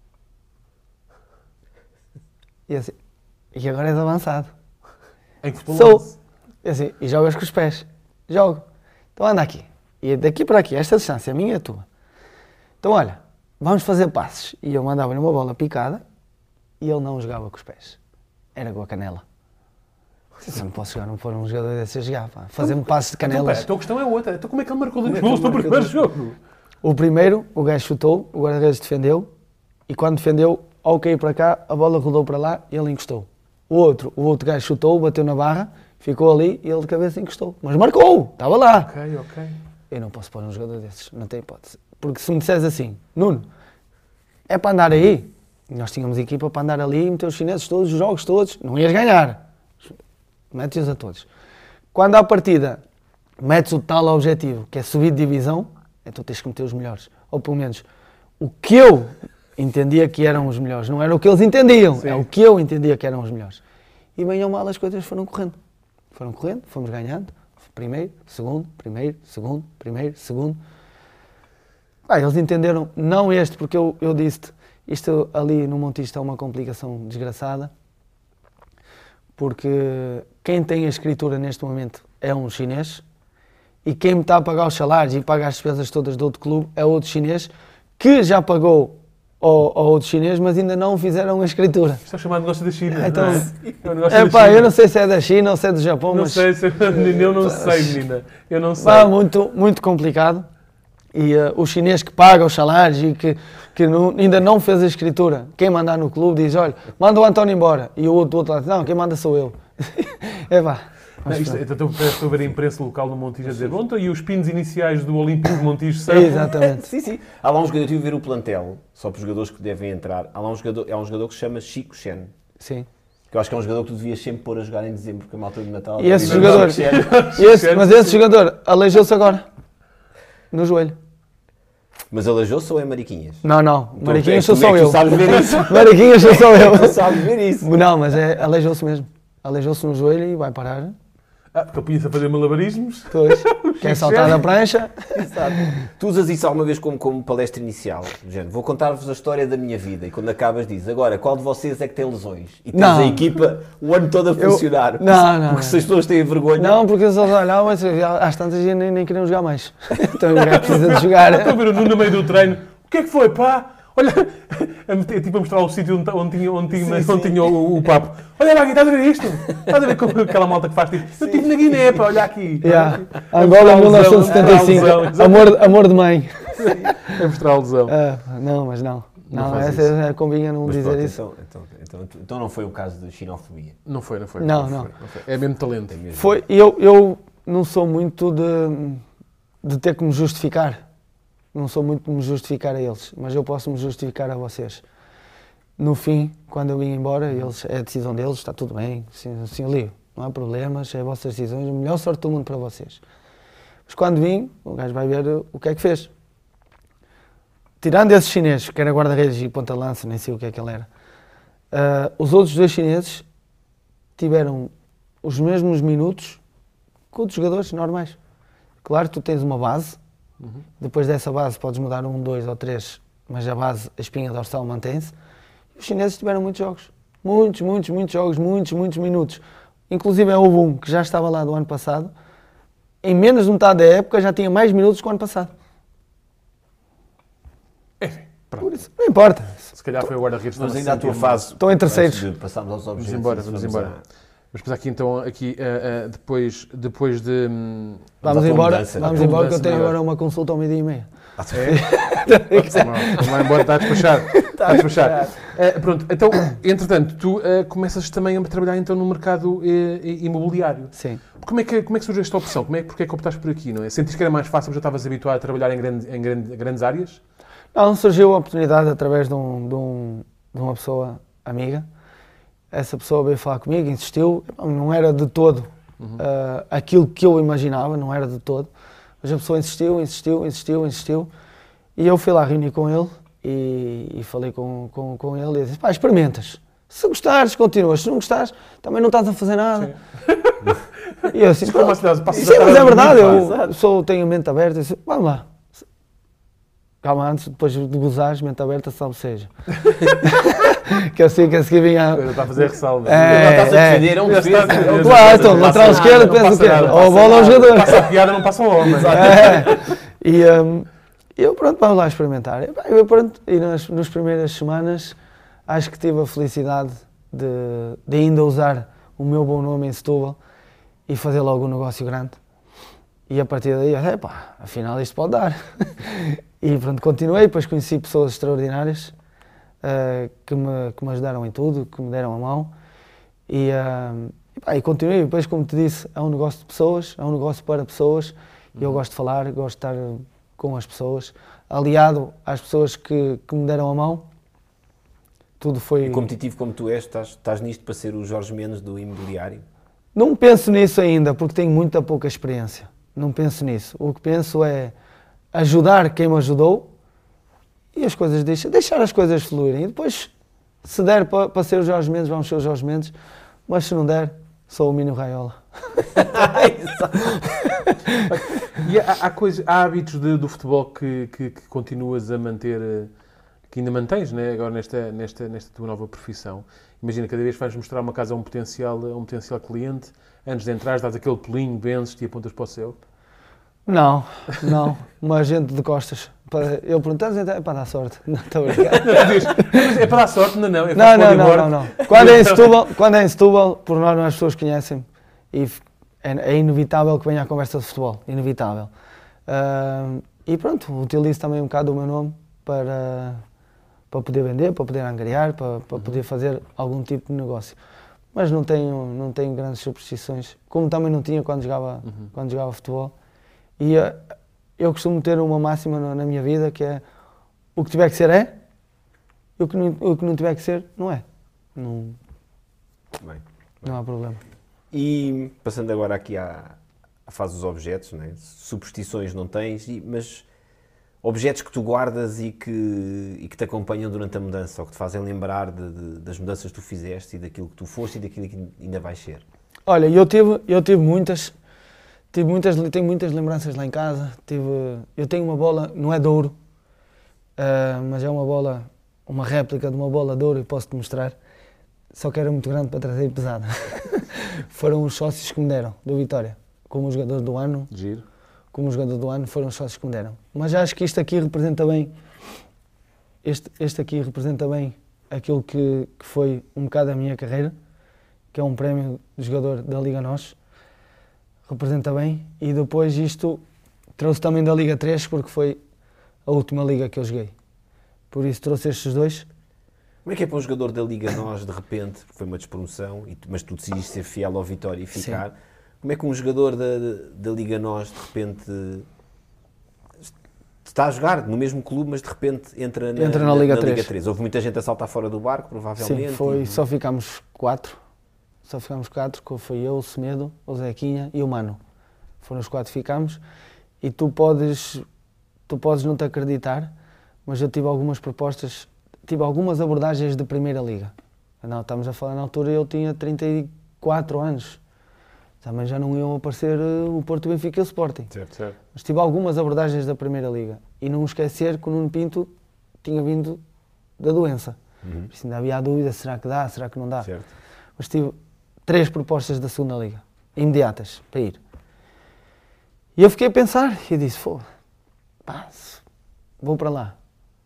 E assim, e agora és avançado. Em que futebol? Sou. E assim, e jogas com os pés. Jogo. Então anda aqui. E daqui para aqui, esta distância, a minha e a tua. Então olha, vamos fazer passes. E eu mandava-lhe uma bola picada e ele não jogava com os pés. Era com a canela. Se eu não posso jogar, não for um jogador desse a jogar, pá. Fazer-me passes de Então, canelas. pera, a tua questão é outra. Então como é que ele marcou dois Como é que gols ele no marcou primeiro dois jogo? O primeiro, o gajo chutou, o guarda-redes defendeu, e quando defendeu, ao cair para cá, a bola rodou para lá e ele encostou. O outro, o outro gajo chutou, bateu na barra, ficou ali e ele de cabeça encostou. Mas marcou, estava lá. Ok, ok. Eu não posso pôr um jogador desses, não tem hipótese. Porque se me disseres assim, Nuno, é para andar aí, nós tínhamos equipa para andar ali e meter os chineses todos, os jogos todos, não ias ganhar. Mete-os a todos. Quando à partida metes o tal objetivo, que é subir de divisão, então tens que meter os melhores. Ou pelo menos o que eu entendia que eram os melhores. Não era o que eles entendiam, Sim. é o que eu entendia que eram os melhores. E bem ou mal as coisas foram correndo. Foram correndo, fomos ganhando. Primeiro, segundo, primeiro, segundo, primeiro, segundo. Ah, eles entenderam, não este, porque eu, eu disse-te, isto ali no Montista é uma complicação desgraçada, porque quem tem a escritura neste momento é um chinês e quem me está a pagar os salários e paga as despesas todas do outro clube é outro chinês que já pagou ao, ao outro chinês, mas ainda não fizeram a escritura. Isto é chamado negócio da China. Então, não é? É um negócio É da pá, China. eu não sei se é da China ou se é do Japão, Não mas sei, se- eu não sei, menina. Eu não sei. pá, muito, muito complicado. E uh, o chinês que paga os salários e que, que não- ainda não fez a escritura, quem mandar no clube diz, olha, manda o António embora. E o outro do outro lado diz, não, quem manda sou eu. É pá. Não, isto, então, estou a ver a imprensa local no Montijo a dizer, ontem e os pinos iniciais do Olímpico de Montijo são... Exatamente. Sim, sim. Há lá um jogador, eu tive a ver o plantel, só para os jogadores que devem entrar. Há lá um jogador, é um jogador que se chama Chico Shen. Sim. Que eu acho que é um jogador que tu devias sempre pôr a jogar em dezembro, porque é uma altura de Natal. E esse Chico jogador, Shen. esse, mas esse jogador aleijou-se agora, no joelho. Mas aleijou-se ou é Mariquinhas? Não, não, Tu- Mariquinhas tu- sou como é só que tu eu. sabes ver isso? Mariquinhas sou só eu. Tu sabes ver isso. Não, mas é, aleijou-se mesmo. Aleijou-se no joelho e vai parar. Ah, porque eu punha-se a fazer malabarismos. Depois, quer saltar da prancha. Exato. Tu usas isso alguma vez como, como palestra inicial? Gente, vou contar-vos a história da minha vida e quando acabas dizes, agora, qual de vocês é que tem lesões? E tens Não. a equipa o ano todo a Eu- funcionar. Não, não, Porque se não. as pessoas têm vergonha... Não, porque eles olhavam e às tantas e nem, nem queriam jogar mais. Então o gajo precisa de jogar. Estou a ver o Nuno no meio do treino. O que é que foi, pá? Olha, a meter- tipo a mostrar o sítio onde, onde tinha, onde tinha, Sim, onde sim. tinha o, o papo. Olha lá aqui, estás a ver isto? Estás a ver como aquela malta que faz tipo, eu estive na Guiné, pá, olha aqui. Yeah. A Angola, mostrar a mil lesão, novecentos e setenta e cinco. a lesão, exato. Amor, amor de mãe. A mostrar a lesão. Ah, não, mas não. Não Não, faz essa isso. é, convinha não Mas dizer pronto, isso. então, então, então, então não foi o caso de xenofobia. Não foi, não foi. Não, foi, não. foi. É mesmo talento. É mesmo. Foi, eu, eu não sou muito de, de ter que me justificar. Não sou muito de me justificar a eles, mas eu posso me justificar a vocês. No fim, quando eu vim embora, eles, é a decisão deles, está tudo bem, sim, sim, eu ligo, não há problemas, é a vossas decisões, a melhor sorte do mundo para vocês. Mas quando vim, o gajo vai ver o que é que fez. Tirando esse chinês, que era guarda-redes e ponta-lança, nem sei o que é que ele era, ah, os outros dois chineses tiveram os mesmos minutos que outros jogadores normais. Claro, tu tens uma base, depois dessa base podes mudar um, dois ou três, mas a base, a espinha dorsal mantém-se. Os chineses tiveram muitos jogos, muitos, muitos, muitos jogos, muitos, muitos minutos. Inclusive houve um que já estava lá do ano passado, em menos de metade da época já tinha mais minutos que o ano passado. Enfim, Por pronto. isso, não importa. Se calhar foi o guarda-redes. Vamos não ainda à se tua sentiu fase. Estou em terceiros. Antes de passarmos aos Vamos objetivos. embora, vamos embora. Vamos passar aqui então, aqui, uh, uh, depois, depois de... hum, Vamos à tua embora, mudança, vamos à tua embora que eu mudança tenho maior. agora uma consulta ao meio-dia e meia. É? Vamos lá embora, está a despachar. Está a despachar. Uh, pronto, então, entretanto, tu uh, começas também a trabalhar então no mercado uh, imobiliário. Sim. Como é, que, como é que surgiu esta opção? Como é, porque é que optaste por aqui, não é? Sentiste que era mais fácil, já estavas habituado a trabalhar em, grande, em grande, grandes áreas? Não, surgiu a oportunidade através de, um, de, um, de uma pessoa amiga essa pessoa veio falar comigo, insistiu, não era de todo uhum. uh, aquilo que eu imaginava, não era de todo, mas a pessoa insistiu, insistiu, insistiu, insistiu, e eu fui lá reunir com ele e, e falei com, com, com ele e disse, pá, experimentas, se gostares, continuas, se não gostares, também não estás a fazer nada. E eu assim, pá, sim, mas é verdade, eu sou, tenho a mente aberta, eu disse, vamos lá. Calma, antes, depois de gozares, mente aberta, salve seja. Que eu sei que a seguir vinha... Ele está a fazer ressalva. É, não está a defender, é um defesa. Claro, então, lateral esquerdo, pensa o quê? Ou a bola ou o jogador. Passa a piada, não passa o homem. É. E um, eu, pronto, vamos lá experimentar. Eu, pronto, e nas, nas primeiras semanas, acho que tive a felicidade de, de ainda usar o meu bom nome em Setúbal e fazer logo um negócio grande. E a partir daí, é pá, afinal isto pode dar. E pronto, continuei, depois conheci pessoas extraordinárias uh, que, me, que me ajudaram em tudo, que me deram a mão. E, uh, e, pá, e continuei, depois como te disse, é um negócio de pessoas, é um negócio para pessoas. E eu gosto de falar, gosto de estar com as pessoas, aliado às pessoas que, que me deram a mão. Tudo foi... E competitivo como tu és, estás, estás nisto para ser o Jorge Mendes do imobiliário? Não penso nisso ainda, porque tenho muita pouca experiência. Não penso nisso. O que penso é ajudar quem me ajudou e as coisas deixar, deixar as coisas fluírem. E depois, se der para, para ser o Jorge Mendes, vamos ser o Jorge Mendes, mas se não der, sou o Mino Raiola. E há, há, coisa, há hábitos de, do futebol que, que, que continuas a manter, que ainda mantens, né? Agora nesta, nesta, nesta tua nova profissão. Imagina, cada vez vais mostrar uma casa a um potencial, a um potencial cliente, antes de entrar, dás aquele pulinho, vences-te e apontas para o céu? Não, não. Uma gente de costas. Eu perguntava, é para dar sorte. Não, estou a brincar. É para dar sorte? Não, não. É não, não, não, não, não. Quando é em Setúbal, quando é em Setúbal, por norma as pessoas conhecem-me e é, é inevitável que venha a conversa de futebol. Inevitável. Uh, e pronto, utilizo também um bocado o meu nome para, para poder vender, para poder angariar, para, para poder fazer algum tipo de negócio. Mas não tenho, não tenho grandes superstições, como também não tinha quando jogava, uhum. quando jogava futebol. E uh, eu costumo ter uma máxima na, na minha vida, que é o que tiver que ser é, e o que não, o que não tiver que ser não é. Não, bem, não bem. há problema. E passando agora aqui à, à fase dos objetos, né? Superstições não tens, e, mas objetos que tu guardas e que, e que te acompanham durante a mudança, ou que te fazem lembrar de, de, das mudanças que tu fizeste e daquilo que tu foste e daquilo que ainda vais ser. Olha, eu tive, eu tive muitas, tive muitas, tenho muitas lembranças lá em casa. Tive, eu tenho uma bola, não é de ouro, uh, mas é uma bola, uma réplica de uma bola de ouro, e posso-te mostrar, só que era muito grande para trazer pesada. Foram os sócios que me deram, do Vitória, como jogador do ano. Giro. Como jogador do ano, foram os sócios que me deram. Mas acho que isto aqui representa bem, este, este aqui representa bem aquilo que, que foi um bocado a minha carreira, que é um prémio de jogador da Liga Nós. Representa bem. E depois isto trouxe também da Liga três, porque foi a última liga que eu joguei. Por isso trouxe estes dois. Como é que é para um jogador da Liga Nós, de repente, porque foi uma despromoção, mas tu decidiste ser fiel ao Vitória e ficar... Sim. Como é que um jogador da, da Liga Nós, de repente, está a jogar no mesmo clube, mas de repente entra na, entra na, na, Liga, na Liga três? Houve muita gente a saltar fora do barco, provavelmente. Sim, foi, e... só ficámos quatro. Só ficámos quatro, que foi eu, o Semedo, o Zequinha e o Mano. Foram os quatro que ficámos. E tu podes, tu podes não te acreditar, mas eu tive algumas propostas, tive algumas abordagens de Primeira Liga. Não, estamos a falar na altura, eu tinha trinta e quatro anos. Também já não iam aparecer o Porto, o Benfica e o Sporting. Certo, certo. Mas tive algumas abordagens da Primeira Liga. E não esquecer que o Nuno Pinto tinha vindo da doença. Uhum. Por isso ainda havia a dúvida, será que dá, será que não dá? Certo. Mas tive três propostas da Segunda Liga, imediatas, para ir. E eu fiquei a pensar, e disse, pô, pá, vou para lá.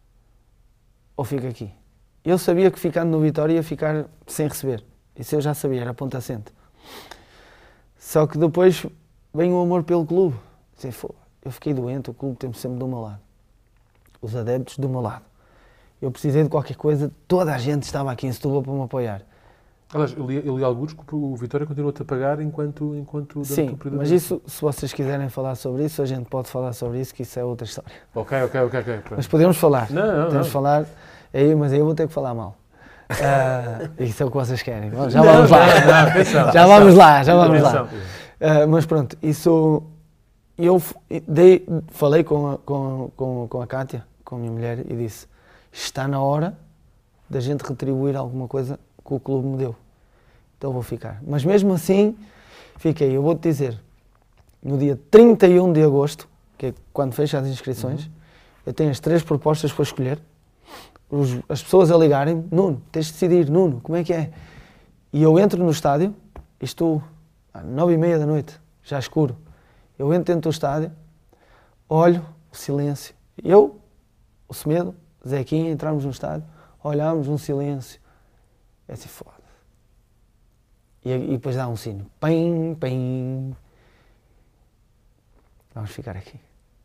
Ou fico aqui. Eu sabia que ficando no Vitória ia ficar sem receber. Isso eu já sabia, era ponto assente. Só que depois vem o amor pelo clube. Eu fiquei doente, o clube tem sempre do meu lado. Os adeptos do meu lado. Eu precisei de qualquer coisa, toda a gente estava aqui em Setúbal para me apoiar. Aliás, eu li, eu li alguns que o Vitória continua-te a pagar enquanto... enquanto Sim, mas isso, se vocês quiserem falar sobre isso, a gente pode falar sobre isso, que isso é outra história. Ok, ok, ok. okay mas podemos falar. Não, não, podemos não. falar, aí, mas aí eu vou ter que falar mal. Uh, isso é o que vocês querem. Já Não, vamos lá. não, não, atenção. Já vamos lá, já vamos lá. Atenção. Uh, mas pronto, isso... Eu f- dei, falei com a, com, com, com a Cátia, com a minha mulher, e disse: está na hora da gente retribuir alguma coisa que o clube me deu. Então vou ficar. Mas mesmo assim, fiquei. Eu vou-te dizer, no dia trinta e um de agosto, que é quando fecha as inscrições, uhum. eu tenho as três propostas para escolher. Os, as pessoas a ligarem: Nuno, tens de decidir, Nuno, como é que é? E eu entro no estádio, e estou às nove e meia da noite, já escuro. Eu entro dentro do estádio, olho, o silêncio. Eu, o Semedo, Zequinha, entramos no estádio, olhamos, um silêncio. É assim, foda. E, e depois dá um sino. Pim, pim. Vamos ficar aqui.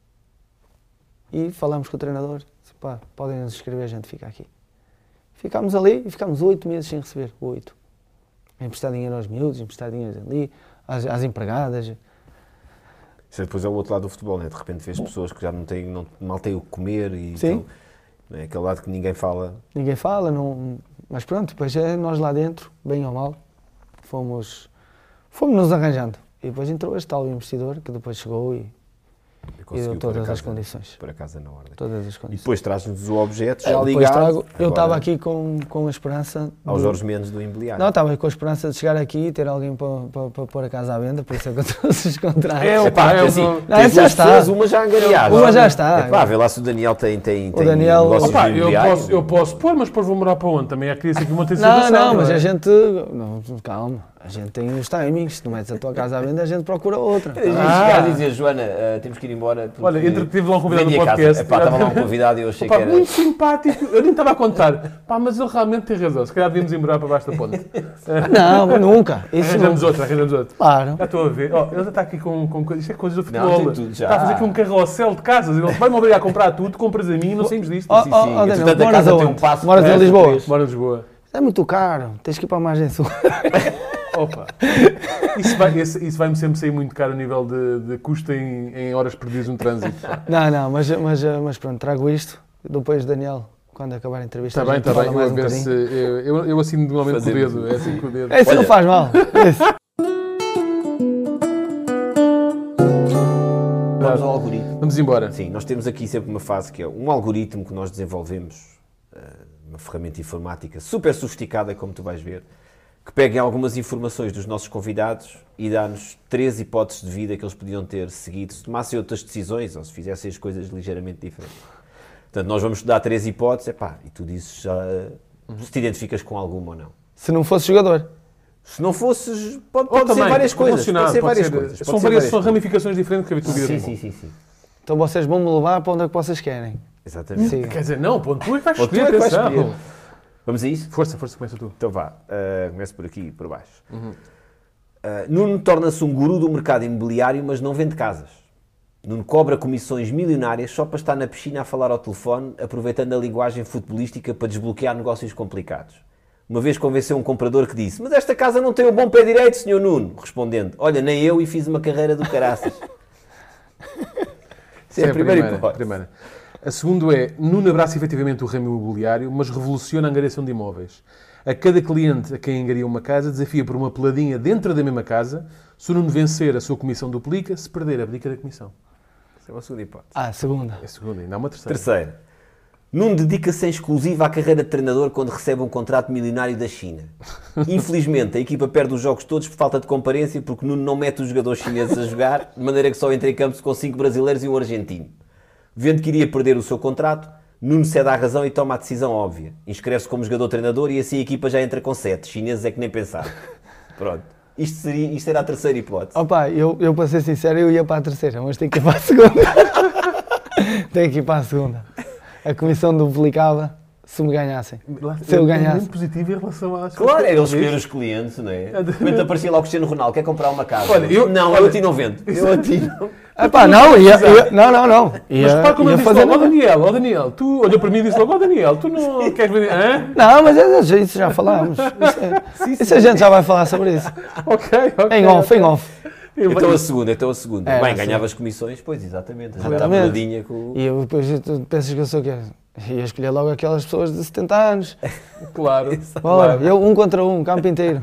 E falamos com o treinador. Disse, pá, podem nos escrever, a gente fica aqui. Ficámos ali e ficámos oito meses sem receber. Oito. Emprestar dinheiro aos miúdos, emprestar dinheiro ali, às, às empregadas. Isso depois é o outro lado do futebol, né? De repente vês pessoas que já não têm, não, mal têm o que comer e Sim. Então, é aquele lado que ninguém fala. Ninguém fala, não, mas pronto, depois é nós lá dentro, bem ou mal, fomos, fomos nos arranjando. E depois entrou este tal investidor que depois chegou e, e deu todas as condições. Para casa na ordem. Todas as E condições. depois traz-nos o objeto já Depois ligado. trago- eu agora, estava aqui com, com a esperança... Aos de- Jorge Mendes do imobiliário. Não, estava com a esperança de chegar aqui e ter alguém para, para, para pôr a casa à venda, por isso é que eu trouxe os contratos. É, Epá, é, assim, não- Não, tens esse já duas está. pessoas, uma já angariada. Uma já está. Epá, vê lá se o Daniel tem, tem, O tem Daniel- negócios Opa, eu, imobiliários. posso, eu posso pôr, mas depois vou morar para onde? Também há que aqui uma Não, situação. não, mas é? a gente... Não, calma, a gente tem os timings. Se não metes a tua casa à venda, a gente procura outra. A gente Ah. chegar a dizer, Joana, uh, temos que ir embora. porque Olha, entre que tive lá um convidado vendi no a casa. podcast. Epá, estava lá um convidado e eu achei Opa, que era... muito simpático. Eu nem estava a contar. Pá, mas ele realmente tem razão. Se calhar devíamos ir morar para baixo da ponte. Não, nunca. Isso Arranjamos não. outro, arranjamos outro. Claro. Já estou a ver. Oh, ele já está aqui com, com coisas. Isto é coisas do Não, futebol. tem tudo já. Está a fazer aqui um carrossel de casas. Ele vai-me obrigar a comprar tudo, compras a mim e não saímos disto. Oh, Sim, oh, sim. oh, Daniel, Entretanto, a moras casa tem um aonde? passo. Moras em É, Lisboa? três. Bora Lisboa. É muito caro. Tens que ir para a margem sul. Opa. Isso vai- esse- isso vai-me sempre sair muito caro a nível de, de custo em, em horas perdidas no trânsito. Não, não, mas, mas, mas pronto, trago isto. Depois, Daniel, quando acabar a entrevista, Está bem, a gente está bem. fala mais Eu, um a ver se, bocadinho. eu, eu, eu assino normalmente com o Fazemos. dedo. É assim com o dedo. Isso Olha. não faz mal. Isso. Vamos ao algoritmo. Vamos embora. Sim, nós temos aqui sempre uma fase que é um algoritmo que nós desenvolvemos, eh, uma ferramenta informática super sofisticada, como tu vais ver, que pega em algumas informações dos nossos convidados e dá-nos três hipóteses de vida que eles podiam ter seguido se tomassem outras decisões ou se fizessem as coisas ligeiramente diferentes. Portanto, nós vamos te dar três hipóteses, epá, e tu dizes já se te identificas com alguma ou não. Se não fosse jogador. Se não fosses, pode, Ou pode ser também, várias coisas. relacionado, Pode ser várias ser- coisas. São pode ser várias são coisas. ramificações diferentes que a tua vida Sim, tem. sim, sim, sim. Então vocês vão me levar para onde é que vocês querem. Exatamente. Sim. Quer dizer, não, ponto, tu é que vais Ou tu escolher, é que vais atenção. escolher. Vamos a isso? Força, força, começa tu. Então vá, uh, começo por aqui, por baixo. Uh, Nuno torna-se um guru do mercado imobiliário, mas não vende casas. Nuno cobra comissões milionárias só para estar na piscina a falar ao telefone, aproveitando a linguagem futebolística para desbloquear negócios complicados. Uma vez convenceu um comprador que disse: mas esta casa não tem o bom pé direito, senhor Nuno. Respondendo: olha, nem eu e fiz uma carreira do caraças. Essa é a primeira hipótese. a primeira. A segunda é, Nuno abraça efetivamente o ramo imobiliário, mas revoluciona a angariação de imóveis. A cada cliente a quem angaria uma casa, desafia por uma peladinha dentro da mesma casa. Se o Nuno vencer, a sua comissão duplica. Se perder, abdica da comissão. Essa é uma segunda hipótese. Ah, segunda. É a segunda, ainda há uma terceira. Terceira. Nuno dedica-se em exclusiva à carreira de treinador quando recebe um contrato milionário da China. Infelizmente, a equipa perde os jogos todos por falta de comparência, porque Nuno não mete os jogadores chineses a jogar, de maneira que só entra em campo com cinco brasileiros e um argentino. Vendo que iria perder o seu contrato, Nuno cede à razão e toma a decisão óbvia. Inscreve-se como jogador-treinador e assim a equipa já entra com sete. Chineses é que nem pensar. Pronto. Isto, seria, isto era a terceira hipótese. Opa, eu, eu para ser sincero, eu ia para a terceira, mas tenho que ir para a segunda. Tenho que ir para a segunda. A comissão duplicava se me ganhassem. Se eu ganhasse. muito positivo em relação às... Claro, é ele escolher os clientes, não é? De repente aparecia lá o Cristiano Ronaldo, quer comprar uma casa. Olha, eu- não, olha- eu a ti não vendo. Eu a ti não. Epá, não, ia, ia, não, não, não. Ia, Mas repara como ia ele disse fazer logo, ó nada. Daniel, ó Daniel, tu olhou para mim e disse logo, ó Daniel, tu não queres vender... Hã? Não, mas é- isso já falámos. Isso, é- isso a gente já vai falar sobre isso. Ok, ok. Em off, ok. em off. Eu- Então a segunda, então a segunda. Era Bem, assim. ganhava as comissões, pois exatamente. A jogar a Exatamente. peladinha com o... E eu depois tu pensas que eu sou o quê? Ia escolher logo aquelas pessoas de setenta anos. Claro. Bora, claro. eu um contra um, campo inteiro.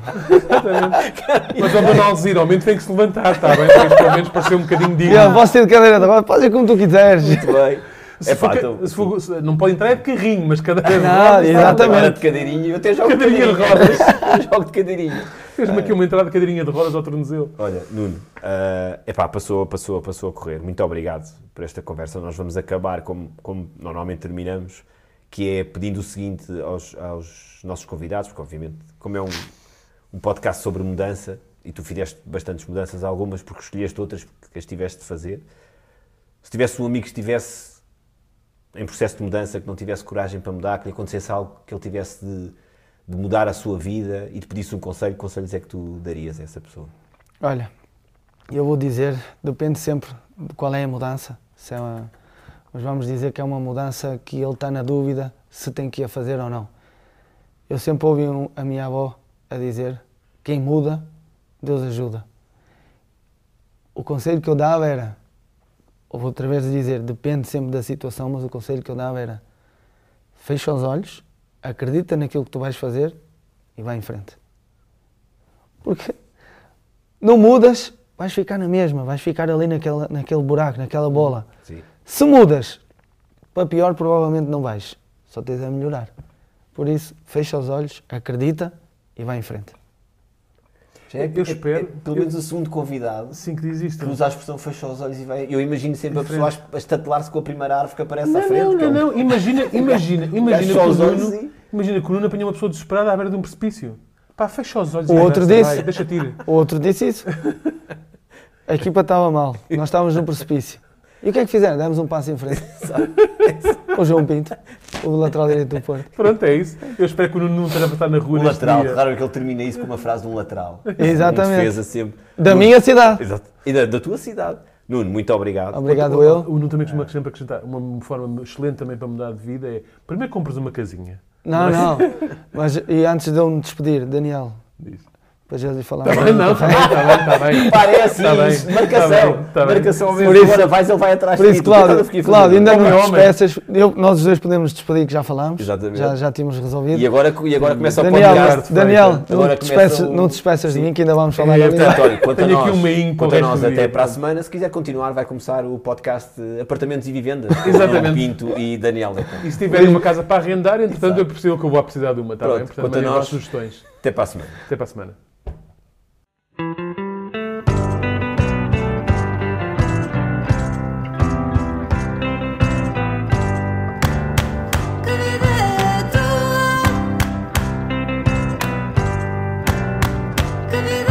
Mas ao Dona Alzira, ao menos tem que se levantar, está bem? Tem que pelo menos parecer um bocadinho digno. Eu posso ter de cadeira de rodas, pode ir como tu quiseres. Muito bem. Se É for pá, ca- então, se for- se- não pode entrar é de carrinho, mas cadeira de Não, rodas. exatamente. agora de cadeirinha, eu até jogo de Cadeirinha de cadeirinha. Eu jogo de cadeirinha. Fez-me aqui uma entrada de cadeirinha de rodas ao tornozelo. Olha, Nuno, uh, epá, passou, passou, passou a correr. Muito obrigado por esta conversa. Nós vamos acabar como, como normalmente terminamos, que é pedindo o seguinte aos, aos nossos convidados, porque obviamente, como é um, um podcast sobre mudança, e tu fizeste bastantes mudanças, algumas porque escolheste outras porque as tiveste de fazer. Se tivesse um amigo que estivesse em processo de mudança, que não tivesse coragem para mudar, que lhe acontecesse algo que ele tivesse de, de mudar a sua vida e te pedisse um conselho, que conselhos é que tu darias a essa pessoa? Olha, eu vou dizer, depende sempre de qual é a mudança. Se é uma, mas vamos dizer que é uma mudança que ele está na dúvida se tem que a fazer ou não. Eu sempre ouvi um, a minha avó a dizer, quem muda, Deus ajuda. O conselho que eu dava era, ou vou outra vez dizer, depende sempre da situação, mas o conselho que eu dava era, fecha os olhos, acredita naquilo que tu vais fazer e vai em frente. Porque não mudas, vais ficar na mesma, vais ficar ali naquele, naquele buraco, naquela bola. Sim. Se mudas, para pior provavelmente não vais, só tens a melhorar. Por isso, fecha os olhos, acredita e vai em frente. Já é, Eu espero- é, é, pelo menos o segundo convidado Sim que diz isto. que usa a expressão fecha os olhos e vai. Eu imagino sempre a Diferente. pessoa a estatelar-se com a primeira árvore que aparece à Não, frente. não, que é não, um- não. Imagina, imagina, imagina Fecha que o os olhos Nuno, e- imagina que o Nuno apanha uma pessoa desesperada à beira de um precipício. Pá, fecha os olhos O e outro avança, disse. vai, deixa-te ir. O outro disse isso. A equipa estava mal, nós estávamos no precipício. E o que é que fizeram? Demos um passo em frente. O João Pinto, o lateral direito do Porto. Pronto, é isso. Eu espero que o Nuno não esteja a passar na rua Um neste lateral, dia. raro que ele termina isso com uma frase de um lateral. Exatamente. Um defesa sempre. Da Nuno- minha cidade. Exato. E da, da tua cidade. Nuno, muito obrigado. Obrigado O- eu. O Nuno também costuma sempre acrescentar uma forma excelente também para mudar de vida é primeiro compras uma casinha. Não, não. Mas e antes de eu me despedir, Daniel, Diz. depois eu lhe falar. Está bem, não, está bem, está bem, está bem. Parece Tá bem, isso. tá Marcação. bem, tá bem. Marcação ao Por mesmo. isso- Agora vais, ele vai atrás Por de isso, ti. Tu, o que é que Cláudio, eu fiquei a fazer? Cláudio, ainda Homem, não te homem. despeças. Eu- Nós os dois podemos despedir, que já falámos. Exatamente. Já, já tínhamos resolvido. E agora, e agora começa o Daniel, podcast. podcast. Daniel, feita. não Agora te despeças, começa o- não te despeças de Sim. mim, que ainda vamos falar É, ali. tá. Portanto, olha, quanto a Tenho aqui nós, um meinho para o quanto a resto nós do até dia. para a semana, se quiser continuar, vai começar o podcast de Apartamentos e Vivendas. Exatamente. Com Pinto e Daniel. E se tiverem uma casa para arrendar, entretanto eu percebo que eu vou precisar de uma, está Pronto, bem? Portanto, quanto a mandem nós- as sugestões. Até para a semana. Até para a semana. Que vida é tua? Que vida